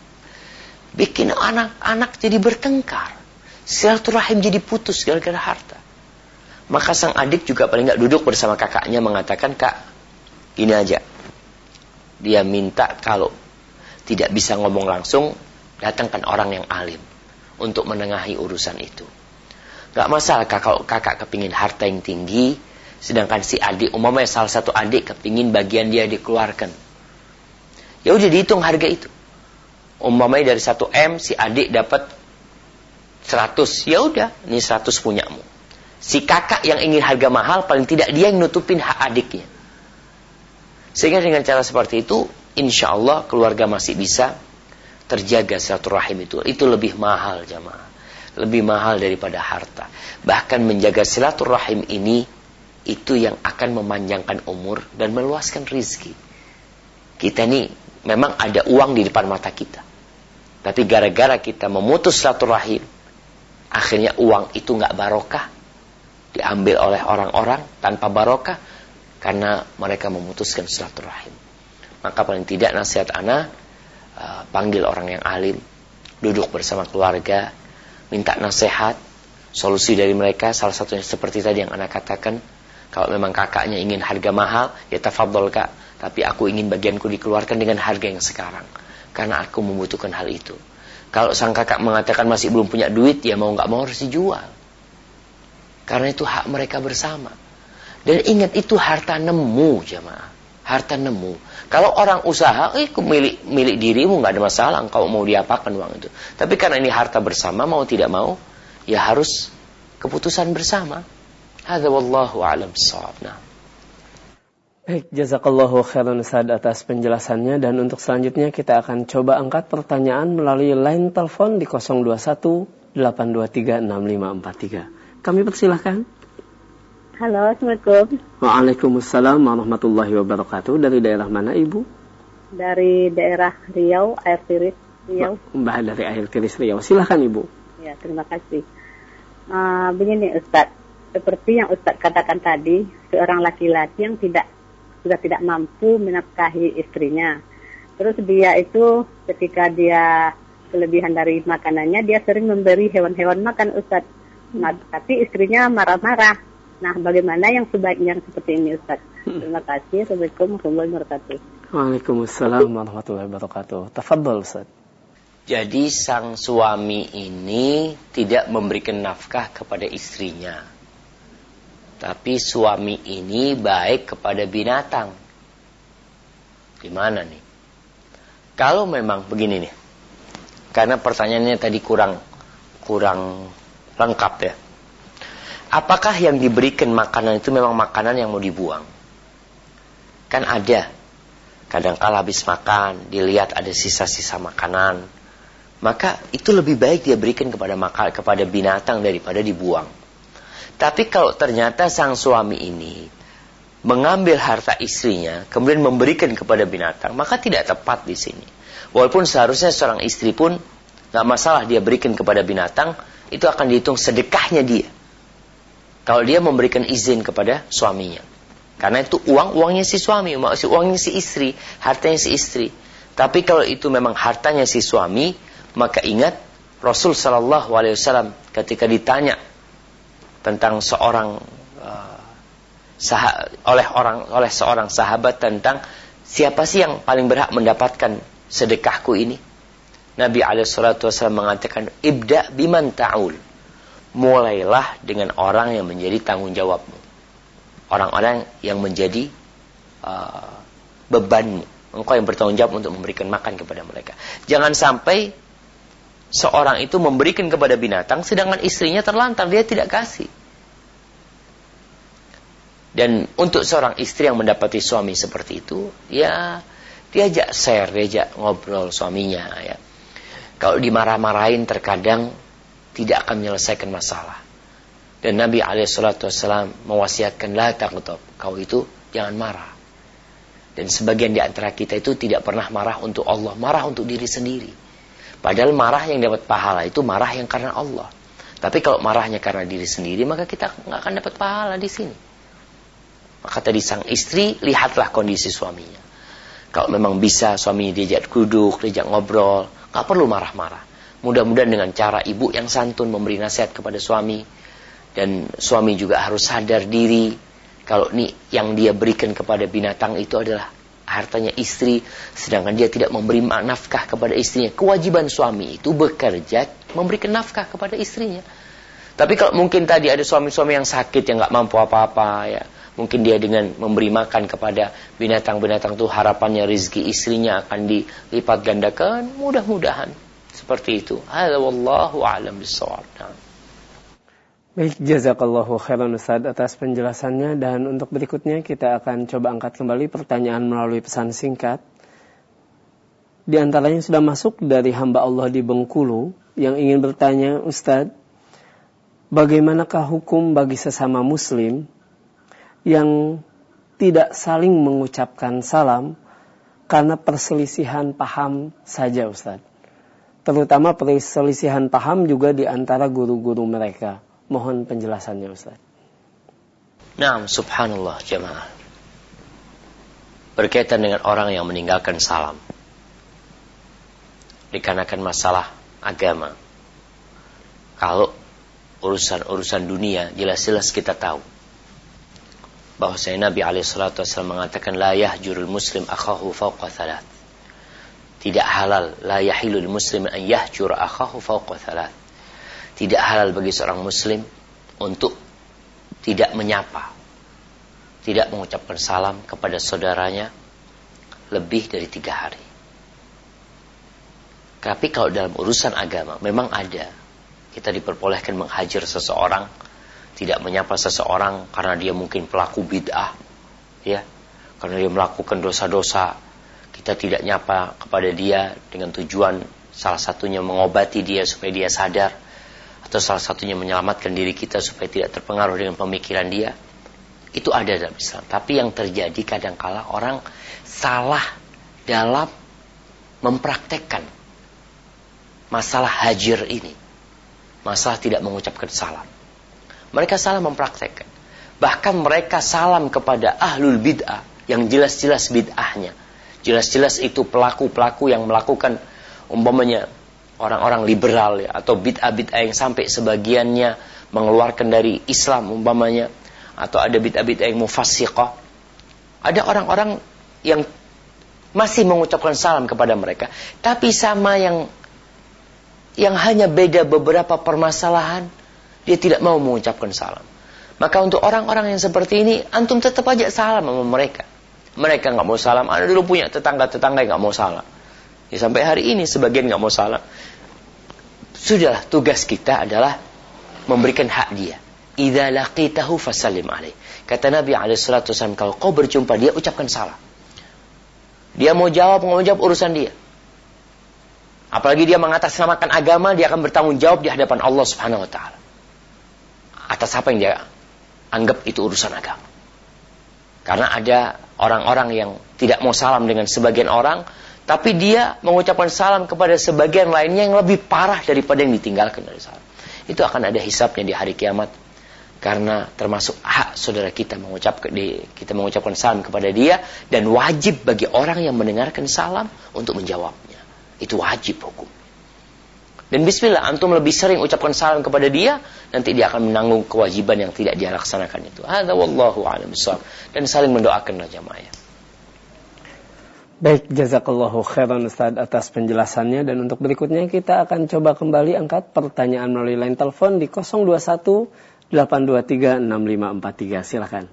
bikin anak-anak jadi bertengkar. Silaturahim jadi putus gara-gara harta. Maka sang adik juga paling gak duduk bersama kakaknya mengatakan, Kak, ini aja. Dia minta kalau tidak bisa ngomong langsung, datangkan orang yang alim untuk menengahi urusan itu. Gak masalah kalau kakak kepingin harta yang tinggi, sedangkan si adik, umpamanya salah satu adik kepingin bagian dia dikeluarkan. Ya udah dihitung harga itu. Umpamanya dari satu M, si adik dapat seratus. Ya udah, ini seratus punyamu. Si kakak yang ingin harga mahal, paling tidak dia yang nutupin hak adiknya. Sehingga dengan cara seperti itu, insya Allah keluarga masih bisa terjaga silaturahim itu. Itu lebih mahal jamaah. Lebih mahal daripada harta. Bahkan menjaga silaturahim ini, itu yang akan memanjangkan umur dan meluaskan rizki. Kita nih memang ada uang di depan mata kita. Tapi gara-gara kita memutus silaturahim, akhirnya uang itu nggak barokah, diambil oleh orang-orang tanpa barokah karena mereka memutuskan silaturahim. Maka paling tidak nasihat ana, uh, panggil orang yang alim, duduk bersama keluarga, minta nasihat, solusi dari mereka. Salah satunya seperti tadi yang ana katakan, kalau memang kakaknya ingin harga mahal, ya tafadhol kak, tapi aku ingin bagianku dikeluarkan dengan harga yang sekarang, karena aku membutuhkan hal itu. Kalau sang kakak mengatakan masih belum punya duit, ya mau nggak mau harus dijual, karena itu hak mereka bersama. Dan ingat, itu harta nemu jamaah, harta nemu. Kalau orang usaha, eh milik milik dirimu nggak ada masalah, engkau mau diapakan uang itu. Tapi karena ini harta bersama, mau tidak mau, ya harus keputusan bersama. Hadza wallahu a'lam bissawab. Nah. Baik, jazakallahu khairan Ustaz atas penjelasannya, dan untuk selanjutnya kita akan coba angkat pertanyaan melalui line telepon di nol dua satu delapan dua tiga enam lima empat tiga. Kami persilahkan. Halo, Assalamualaikum. Waalaikumsalam warahmatullahi wabarakatuh. Dari daerah mana Ibu? Dari daerah Riau, Air Tiris, Riau. Mbak dari Air Tiris, Riau. Silahkan Ibu. Ya, terima kasih. Uh, begini Ustaz, seperti yang Ustaz katakan tadi, seorang laki-laki yang tidak sudah tidak mampu menafkahi istrinya. Terus dia itu ketika dia kelebihan dari makanannya, dia sering memberi hewan-hewan makan Ustaz. Nah, tapi istrinya marah-marah. Nah, bagaimana yang sebaiknya seperti ini Ustaz? Terima kasih. Assalamualaikum warahmatullahi wabarakatuh. Waalaikumsalam warahmatullahi wabarakatuh. Tafadhol Ustaz. Jadi sang suami ini tidak memberikan nafkah kepada istrinya, tapi suami ini baik kepada binatang. Gimana nih? Kalau memang begini nih, karena pertanyaannya tadi kurang kurang lengkap ya. Apakah yang diberikan makanan itu memang makanan yang mau dibuang? Kan ada, kadang-kala habis makan, dilihat ada sisa-sisa makanan, maka itu lebih baik dia berikan kepada maka, kepada binatang daripada dibuang. Tapi kalau ternyata sang suami ini mengambil harta istrinya, kemudian memberikan kepada binatang, maka tidak tepat di sini. Walaupun seharusnya seorang istri pun nggak masalah dia berikan kepada binatang, itu akan dihitung sedekahnya dia. Kalau dia memberikan izin kepada suaminya, karena itu uang uangnya si suami, uangnya si istri, hartanya si istri. Tapi kalau itu memang hartanya si suami, maka ingat Rasul Shallallahu Alaihi Wasallam ketika ditanya tentang seorang uh, sah- oleh orang oleh seorang sahabat tentang siapa sih yang paling berhak mendapatkan sedekahku ini, Nabi alaihi salatu wasallam mengatakan, ibda biman ta'ul, mulailah dengan orang yang menjadi tanggung jawabmu, orang-orang yang menjadi uh, bebanmu, engkau yang bertanggung jawab untuk memberikan makan kepada mereka. Jangan sampai seorang itu memberikan kepada binatang, sedangkan istrinya terlantar, dia tidak kasih. Dan untuk seorang istri yang mendapati suami seperti itu, ya diajak share, diajak ngobrol suaminya. Ya. Kalau dimarah-marahin terkadang tidak akan menyelesaikan masalah. Dan Nabi alaihi salatu wasallam mewasiatkan, la taghdab, kau itu jangan marah. Dan sebagian di antara kita itu tidak pernah marah untuk Allah, marah untuk diri sendiri. Padahal marah yang dapat pahala itu marah yang karena Allah. Tapi kalau marahnya karena diri sendiri, maka kita nggak akan dapat pahala di sini. Maka tadi sang istri, lihatlah kondisi suaminya. Kalau memang bisa suaminya diajak duduk, diajak ngobrol, nggak perlu marah-marah. Mudah-mudahan dengan cara ibu yang santun memberi nasihat kepada suami, dan suami juga harus sadar diri kalau nih yang dia berikan kepada binatang itu adalah hartanya istri, sedangkan dia tidak memberi nafkah kepada istrinya. Kewajiban suami itu bekerja memberikan nafkah kepada istrinya. Tapi kalau mungkin tadi ada suami-suami yang sakit, yang nggak mampu apa-apa, ya mungkin dia dengan memberi makan kepada binatang-binatang itu harapannya rezeki istrinya akan dilipat gandakan, mudah-mudahan seperti itu. Hadza wallahu a'lam bissawab. Baik, jazakallahu khairan Ustaz atas penjelasannya, dan untuk berikutnya kita akan coba angkat kembali pertanyaan melalui pesan singkat. Di antaranya sudah masuk dari hamba Allah di Bengkulu yang ingin bertanya, Ustaz, bagaimanakah hukum bagi sesama muslim yang tidak saling mengucapkan salam karena perselisihan paham saja Ustaz. Terutama perselisihan paham juga di antara guru-guru mereka. Mohon penjelasannya Ustaz. Naam, subhanallah jamaah. Berkaitan dengan orang yang meninggalkan salam dikarenakan masalah agama. Kalau urusan-urusan dunia, jelas-jelas kita tahu bahwasanya Nabi alaihi salatu wasallam mengatakan la yahjurul muslim akhahu fawqa thalath. Tidak halal, la yahilul muslim an yahjur akhahu fawqa thalath. Tidak halal bagi seorang muslim untuk tidak menyapa, tidak mengucapkan salam kepada saudaranya lebih dari tiga hari. Tapi kalau dalam urusan agama memang ada, kita diperbolehkan menghajar seseorang, tidak menyapa seseorang karena dia mungkin pelaku bid'ah, ya, karena dia melakukan dosa-dosa. Kita tidak nyapa kepada dia dengan tujuan salah satunya mengobati dia supaya dia sadar, atau salah satunya menyelamatkan diri kita supaya tidak terpengaruh dengan pemikiran dia. Itu ada dalam Islam. Tapi yang terjadi kadangkala orang salah dalam mempraktekkan masalah hajar ini, masalah tidak mengucapkan salam. Mereka salah mempraktekkan. Bahkan mereka salam kepada ahlul bid'ah yang jelas-jelas bid'ahnya. Jelas-jelas itu pelaku-pelaku yang melakukan umpamanya orang-orang liberal ya, atau bid'ah-bid'ah yang sampai sebagiannya mengeluarkan dari Islam umpamanya, atau ada bid'ah-bid'ah yang mufassiqah. Ada orang-orang yang masih mengucapkan salam kepada mereka, tapi sama yang yang hanya beda beberapa permasalahan, dia tidak mau mengucapkan salam. Maka untuk orang-orang yang seperti ini, antum tetap aja salam sama mereka. Mereka nggak mau salam. Anda dulu punya tetangga-tetangga yang nggak mau salam. Ya, sampai hari ini sebagian nggak mau salam. Sudahlah, tugas kita adalah memberikan hak dia. Idza laqitahu fasallim alaih. Kata Nabi alaihi salatu wasallam, kalau kau berjumpa dia, ucapkan salam. Dia mau jawab, nggak mau jawab, urusan dia. Apalagi dia mengatasnamakan agama, dia akan bertanggung jawab di hadapan Allah Subhanahu wa taala atas apa yang dia anggap itu urusan agama. Karena ada orang-orang yang tidak mau salam dengan sebagian orang, tapi dia mengucapkan salam kepada sebagian lainnya yang lebih parah daripada yang ditinggalkan dari salam. Itu akan ada hisabnya di hari kiamat. Karena termasuk hak saudara kita mengucapkan kita mengucapkan salam kepada dia, dan wajib bagi orang yang mendengarkan salam untuk menjawabnya. Itu wajib hukum. Dan bismillah, antum lebih sering ucapkan salam kepada dia, nanti dia akan menanggung kewajiban yang tidak dia laksanakan itu. Hadza wallahu a'lam bishawab. Dan saling mendoakanlah jamaah. Baik, jazakallahu khairan Ustaz atas penjelasannya. Dan untuk berikutnya kita akan coba kembali angkat pertanyaan melalui line telepon di nol dua satu delapan dua tiga enam lima empat tiga. Silakan.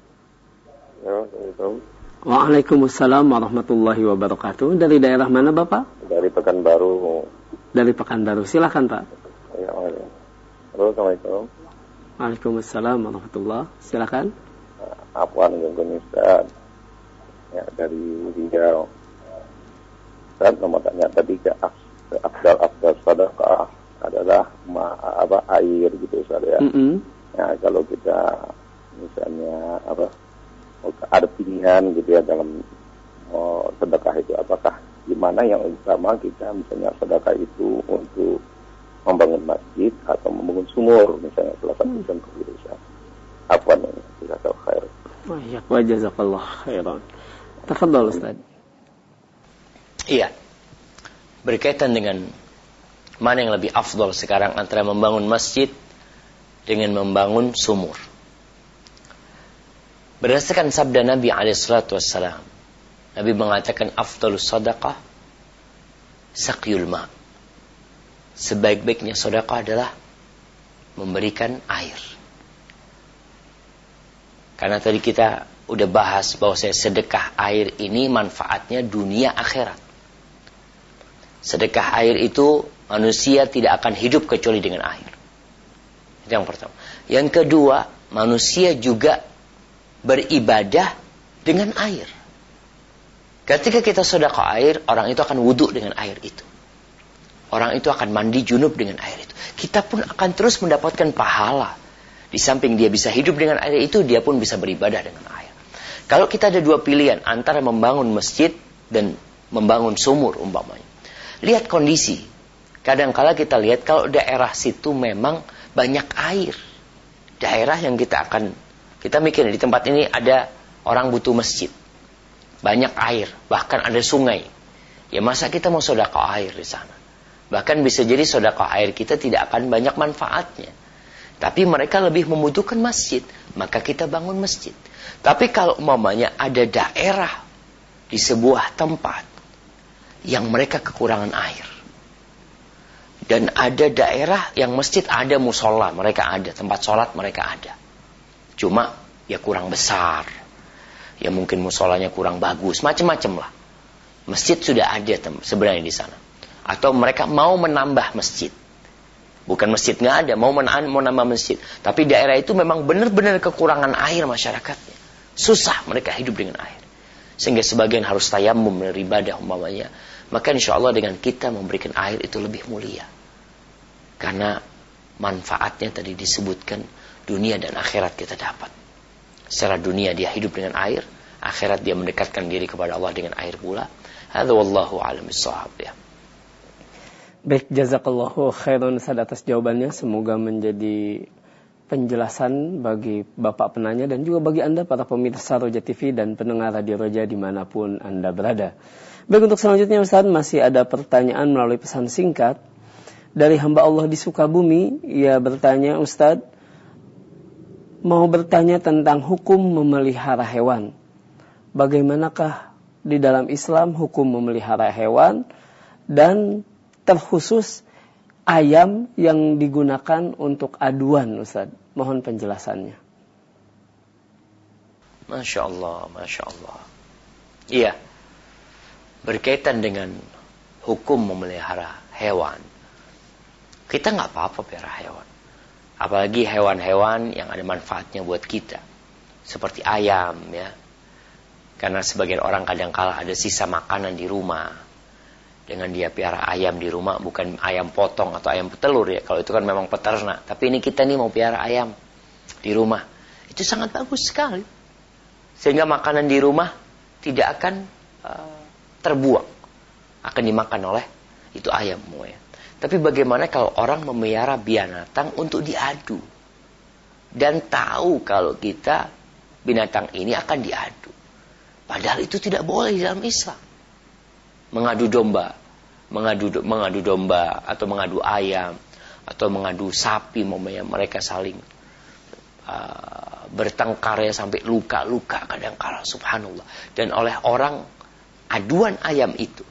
Waalaikumsalam warahmatullahi wabarakatuh. Dari daerah mana Bapak? Dari Pekanbaru. Dari Pekanbaru. Silakan Pak. Ya, ya. Halo, Assalamualaikum. Waalaikumsalam warahmatullahi. Silakan. Afwan gangguan Ustaz. Ya, dari Riau. Ustaz, nomor tanya tadi ke afdal afdal sedekah adalah ma, apa air gitu Ustaz ya. Mm-hmm. Ya, kalau kita misalnya apa ada pilihan gitu ya dalam oh, sedekah itu, apakah gimana yang utama kita misalnya sedekah itu untuk membangun masjid atau membangun sumur misalnya, salah satu contoh gitu Ustaz. Apa nih jazakallahu khair. Wa jazakallahu khairan. Tafadhal Ustaz. Iya. Berkaitan dengan mana yang lebih afdal sekarang antara membangun masjid dengan membangun sumur. Berdasarkan sabda Nabi alaihi salatu wassalam, Nabi mengatakan afdalus sadaqah saqyul ma. Sebaik-baiknya sedekah adalah memberikan air. Karena tadi kita udah bahas bahwa sedekah air ini manfaatnya dunia akhirat. Sedekah air itu manusia tidak akan hidup kecuali dengan air. Itu yang pertama. Yang kedua, manusia juga beribadah dengan air. Ketika kita sedekah air, orang itu akan wudhu dengan air itu. Orang itu akan mandi junub dengan air itu. Kita pun akan terus mendapatkan pahala. Di samping dia bisa hidup dengan air itu, dia pun bisa beribadah dengan air. Kalau kita ada dua pilihan antara membangun masjid dan membangun sumur umpamanya. Lihat kondisi. Kadang-kala kita lihat kalau daerah situ memang banyak air. Daerah yang kita akan, kita mikir di tempat ini ada orang butuh masjid. Banyak air, bahkan ada sungai. Ya masa kita mau sedekah air di sana? Bahkan bisa jadi sedekah air kita tidak akan banyak manfaatnya. Tapi mereka lebih membutuhkan masjid, maka kita bangun masjid. Tapi kalau umpamanya ada daerah di sebuah tempat yang mereka kekurangan air, dan ada daerah yang masjid ada, musola mereka ada, tempat sholat mereka ada, cuma ya kurang besar, ya mungkin musolanya kurang bagus, macam-macam lah. Masjid sudah ada sebenarnya di sana, atau mereka mau menambah masjid, bukan masjid nggak ada, mau men- mau nambah masjid, tapi daerah itu memang benar-benar kekurangan air masyarakatnya, susah mereka hidup dengan air, sehingga sebagian harus tayamum beribadah umpamanya. Maka insya Allah dengan kita memberikan air itu lebih mulia, karena manfaatnya tadi disebutkan dunia dan akhirat kita dapat. Secara dunia dia hidup dengan air, akhirat dia mendekatkan diri kepada Allah dengan air pula. Hadza wallahu a'lam bissawab ya. Baik, jazakallahu khairan Ustaz atas jawabannya. Semoga menjadi penjelasan bagi Bapak penanya dan juga bagi Anda para pemirsa Roja T V dan pendengar Radio Roja dimanapun Anda berada. Baik, untuk selanjutnya Ustaz, masih ada pertanyaan melalui pesan singkat dari hamba Allah di Sukabumi. Ia bertanya, Ustaz, mau bertanya tentang hukum memelihara hewan. Bagaimanakah di dalam Islam hukum memelihara hewan, dan terkhusus ayam yang digunakan untuk aduan, Ustaz? Mohon penjelasannya. Masya Allah, Masya Allah. Iya, berkaitan dengan hukum memelihara hewan, kita nggak apa-apa pelihara hewan. Apalagi hewan-hewan yang ada manfaatnya buat kita, seperti ayam ya. Karena sebagian orang kadang-kala ada sisa makanan di rumah, dengan dia piara ayam di rumah, bukan ayam potong atau ayam petelur ya, kalau itu kan memang peternak. Tapi ini kita nih mau piara ayam di rumah, itu sangat bagus sekali, sehingga makanan di rumah tidak akan uh, terbuang, akan dimakan oleh itu ayam ya. Tapi bagaimana kalau orang memelihara binatang untuk diadu, dan tahu kalau kita binatang ini akan diadu, padahal itu tidak boleh di dalam Islam. Mengadu domba, mengadu mengadu domba atau mengadu ayam atau mengadu sapi, mamanya mereka saling uh, bertengkar ya sampai luka-luka kadang-kala, subhanallah. Dan oleh orang, aduan ayam itu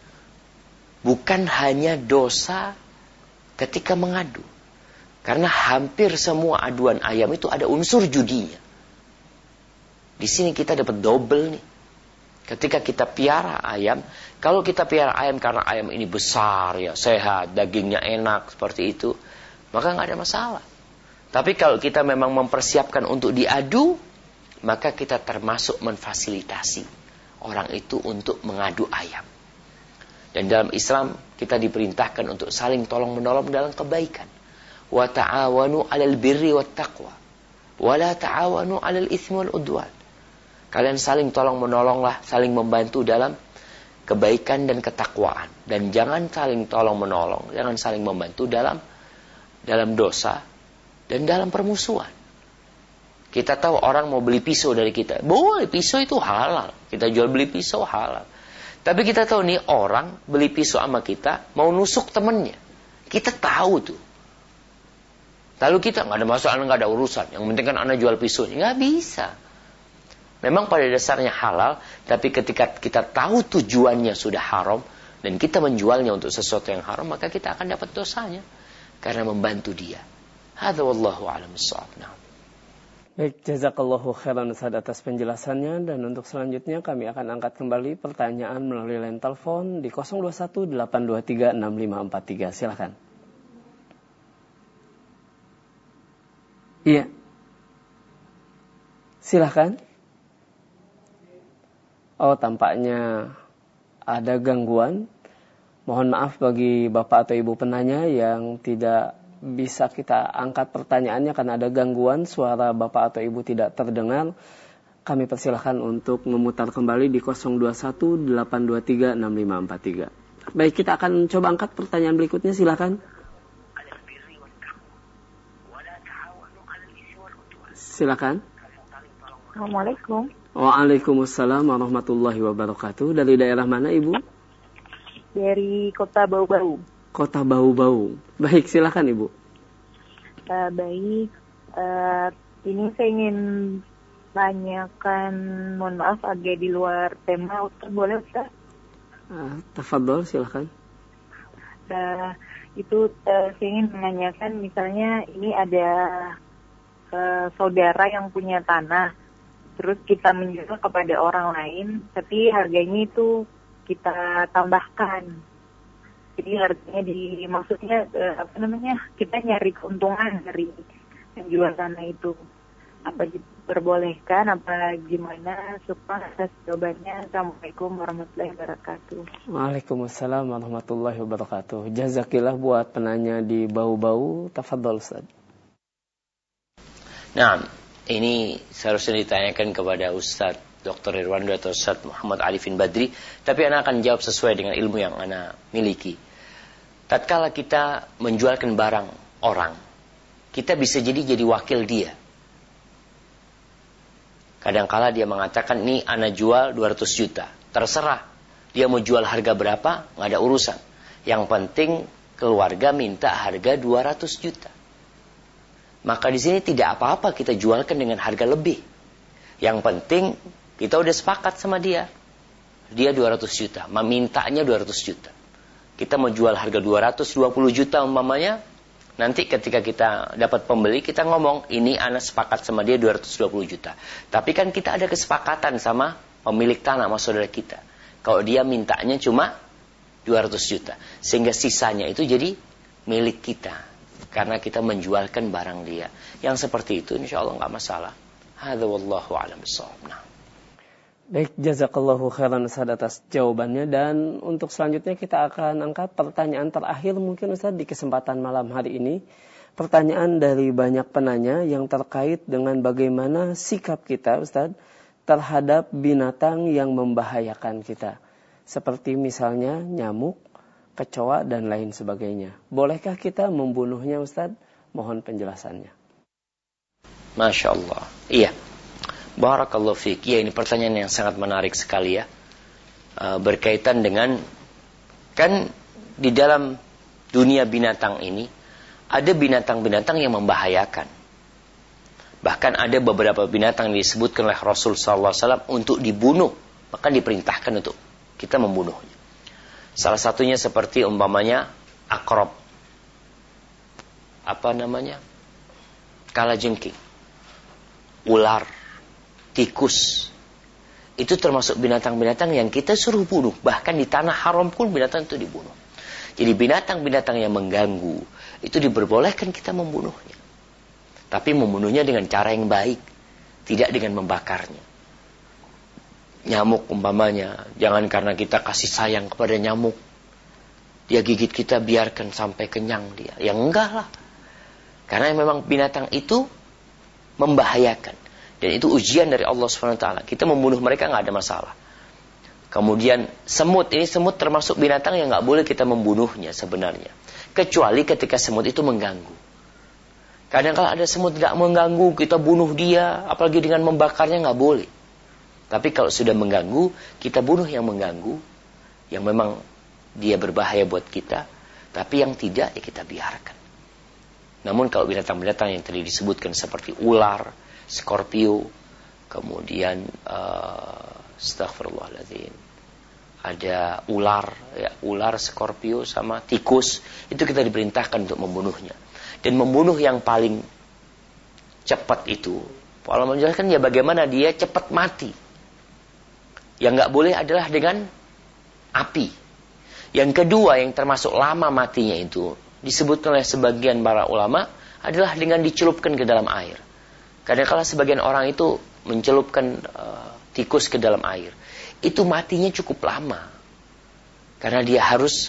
bukan hanya dosa ketika mengadu, karena hampir semua aduan ayam itu ada unsur judinya. Di sini kita dapat double nih. Ketika kita piara ayam, kalau kita piara ayam karena ayam ini besar ya, sehat, dagingnya enak seperti itu, maka nggak ada masalah. Tapi kalau kita memang mempersiapkan untuk diadu, maka kita termasuk memfasilitasi orang itu untuk mengadu ayam. Dan dalam Islam kita diperintahkan untuk saling tolong menolong dalam kebaikan. Wa ta'awanu 'alal birri wat taqwa, wa la ta'awanu 'alal itsmi wal 'udwan. Kalian saling tolong menolonglah, saling membantu dalam kebaikan dan ketakwaan, dan jangan saling tolong menolong, jangan saling membantu dalam dalam dosa dan dalam permusuhan. Kita tahu orang mau beli pisau dari kita, boleh, pisau itu halal, kita jual beli pisau halal. Tapi kita tahu nih orang beli pisau sama kita mau nusuk temennya, kita tahu tuh. Lalu kita nggak ada masalah, nggak ada urusan, yang penting kan anak jual pisau, nggak bisa. Memang pada dasarnya halal, tapi ketika kita tahu tujuannya sudah haram dan kita menjualnya untuk sesuatu yang haram, maka kita akan dapat dosanya karena membantu dia. Hadza wallahu a'lam bissawab. Baik, jazakallahu khairan Ustaz atas penjelasannya, dan untuk selanjutnya kami akan angkat kembali pertanyaan melalui line telepon di nol dua satu delapan dua tiga enam lima empat tiga. Silakan. Iya. Silakan. Oh, tampaknya ada gangguan. Mohon maaf bagi Bapak atau Ibu penanya yang tidak bisa kita angkat pertanyaannya karena ada gangguan, suara Bapak atau Ibu tidak terdengar. kami persilahkan untuk memutar kembali di nol dua satu delapan dua tiga enam lima empat tiga. Baik, kita akan coba angkat pertanyaan berikutnya, silakan. Silakan. Assalamualaikum. Waalaikumsalam warahmatullahi wabarakatuh. Dari daerah mana, Ibu? Dari Kota Bau-Bau. Kota Bau-Bau. Baik, silakan, Ibu. Uh, baik. Uh, ini saya ingin tanyakan, mohon maaf agak di luar tema, Ustaz, boleh Ustaz? Uh, tafadhol, silakan. Uh, itu uh, saya ingin menanyakan, misalnya ini ada uh, saudara yang punya tanah, terus kita menjual kepada orang lain, tapi harganya itu kita tambahkan. Jadi harganya di, maksudnya uh, apa namanya, kita nyari keuntungan dari penjual tanah itu. Apa diperbolehkan, apa gimana? Supaya atas jawabannya. Assalamualaikum warahmatullahi wabarakatuh. Waalaikumsalam warahmatullahi wabarakatuh. Jazakillah buat penanya di Bau-Bau. Tafadhol, Ustaz. Nah, ini seharusnya ditanyakan kepada Ustaz Doktor Irwando atau Ustaz Muhammad Arifin Badri, tapi Ana akan jawab sesuai dengan ilmu yang Ana miliki. Tatkala kita menjualkan barang orang, kita bisa jadi jadi wakil dia. Kadangkala dia mengatakan, ini Ana jual dua ratus juta. Terserah. Dia mau jual harga berapa, nggak ada urusan. Yang penting keluarga minta harga dua ratus juta. Maka di sini tidak apa-apa kita jualkan dengan harga lebih. Yang penting kita udah sepakat sama dia. Dia dua ratus juta, memintanya dua ratus juta. Kita mau jual harga dua ratus dua puluh juta umpamanya. Nanti ketika kita dapat pembeli, kita ngomong, ini Ana sepakat sama dia dua ratus dua puluh juta. Tapi kan kita ada kesepakatan sama pemilik tanah, sama saudara kita. Kalau dia mintanya cuma dua ratus juta. Sehingga sisanya itu jadi milik kita. Karena kita menjualkan barang dia. Yang seperti itu insya Allah nggak masalah. Hadza wallahu a'lam bishawab. Nah. Baik, jazakallahu khairan Ustaz atas jawabannya. Dan untuk selanjutnya kita akan angkat pertanyaan terakhir mungkin Ustaz di kesempatan malam hari ini. Pertanyaan dari banyak penanya yang terkait dengan bagaimana sikap kita Ustaz terhadap binatang yang membahayakan kita. Seperti misalnya nyamuk, kecoa dan lain sebagainya. Bolehkah kita membunuhnya Ustaz? Mohon penjelasannya. Masya Allah. Iya. Barakallahu fiik. Ya, ini pertanyaan yang sangat menarik sekali ya. E, berkaitan dengan, kan di dalam dunia binatang ini ada binatang-binatang yang membahayakan. Bahkan ada beberapa binatang yang disebutkan oleh Rasul sallallahu alaihi wasallam untuk dibunuh, maka diperintahkan untuk kita membunuhnya. Salah satunya seperti umpamanya akrab, apa namanya, kalajengking, ular, tikus. Itu termasuk binatang-binatang yang kita suruh bunuh. Bahkan di tanah haram pun binatang itu dibunuh. Jadi binatang-binatang yang mengganggu itu diperbolehkan kita membunuhnya. Tapi membunuhnya dengan cara yang baik, tidak dengan membakarnya. Nyamuk umpamanya, jangan karena kita kasih sayang kepada nyamuk, dia gigit kita biarkan sampai kenyang dia. Ya enggak lah. Karena memang binatang itu membahayakan. Dan itu ujian dari Allah subhanahu wa taala. Kita membunuh mereka nggak ada masalah. Kemudian semut, ini semut termasuk binatang yang nggak boleh kita membunuhnya sebenarnya. Kecuali ketika semut itu mengganggu. Kadang kalau ada semut tidak mengganggu, kita bunuh dia, apalagi dengan membakarnya nggak boleh. Tapi kalau sudah mengganggu, kita bunuh yang mengganggu, yang memang dia berbahaya buat kita. Tapi yang tidak, ya kita biarkan. Namun kalau binatang-binatang yang tadi disebutkan seperti ular, Scorpio, kemudian uh, astaghfirullahaladzim, ada ular, ya, ular, Scorpio sama tikus, itu kita diperintahkan untuk membunuhnya. Dan membunuh yang paling cepat itu, Allah menjelaskan ya bagaimana dia cepat mati. Yang nggak boleh adalah dengan api. Yang kedua yang termasuk lama matinya itu disebut oleh sebagian para ulama adalah dengan dicelupkan ke dalam air. Kadang-kala sebagian orang itu mencelupkan uh, tikus ke dalam air. Itu matinya cukup lama. Karena dia harus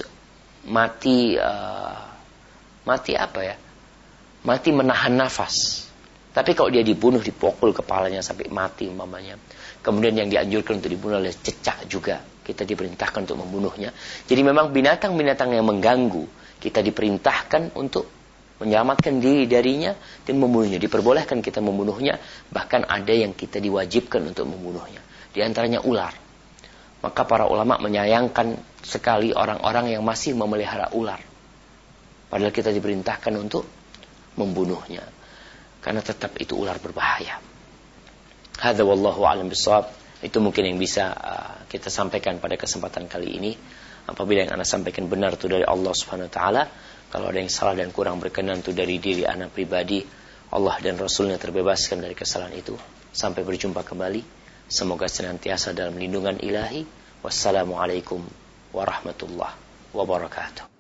mati, uh, mati apa ya? Mati menahan nafas. Tapi kalau dia dibunuh, dipukul kepalanya sampai mati umpamanya, kemudian yang dianjurkan untuk dibunuh adalah cecak juga, kita diperintahkan untuk membunuhnya. Jadi memang binatang-binatang yang mengganggu, kita diperintahkan untuk menyelamatkan diri darinya dan membunuhnya. Diperbolehkan kita membunuhnya, bahkan ada yang kita diwajibkan untuk membunuhnya. Di antaranya ular. Maka para ulama menyayangkan sekali orang-orang yang masih memelihara ular, padahal kita diperintahkan untuk membunuhnya, karena tetap itu ular berbahaya. Hadza wallahu a'lam bishawab. Itu mungkin yang bisa uh, kita sampaikan pada kesempatan kali ini. Apabila yang ana sampaikan benar itu dari Allah Subhanahu wa taala, kalau ada yang salah dan kurang berkenan itu dari diri ana pribadi, Allah dan Rasulnya terbebaskan dari kesalahan itu. Sampai berjumpa kembali. Semoga senantiasa dalam lindungan ilahi. Wassalamualaikum warahmatullahi wabarakatuh.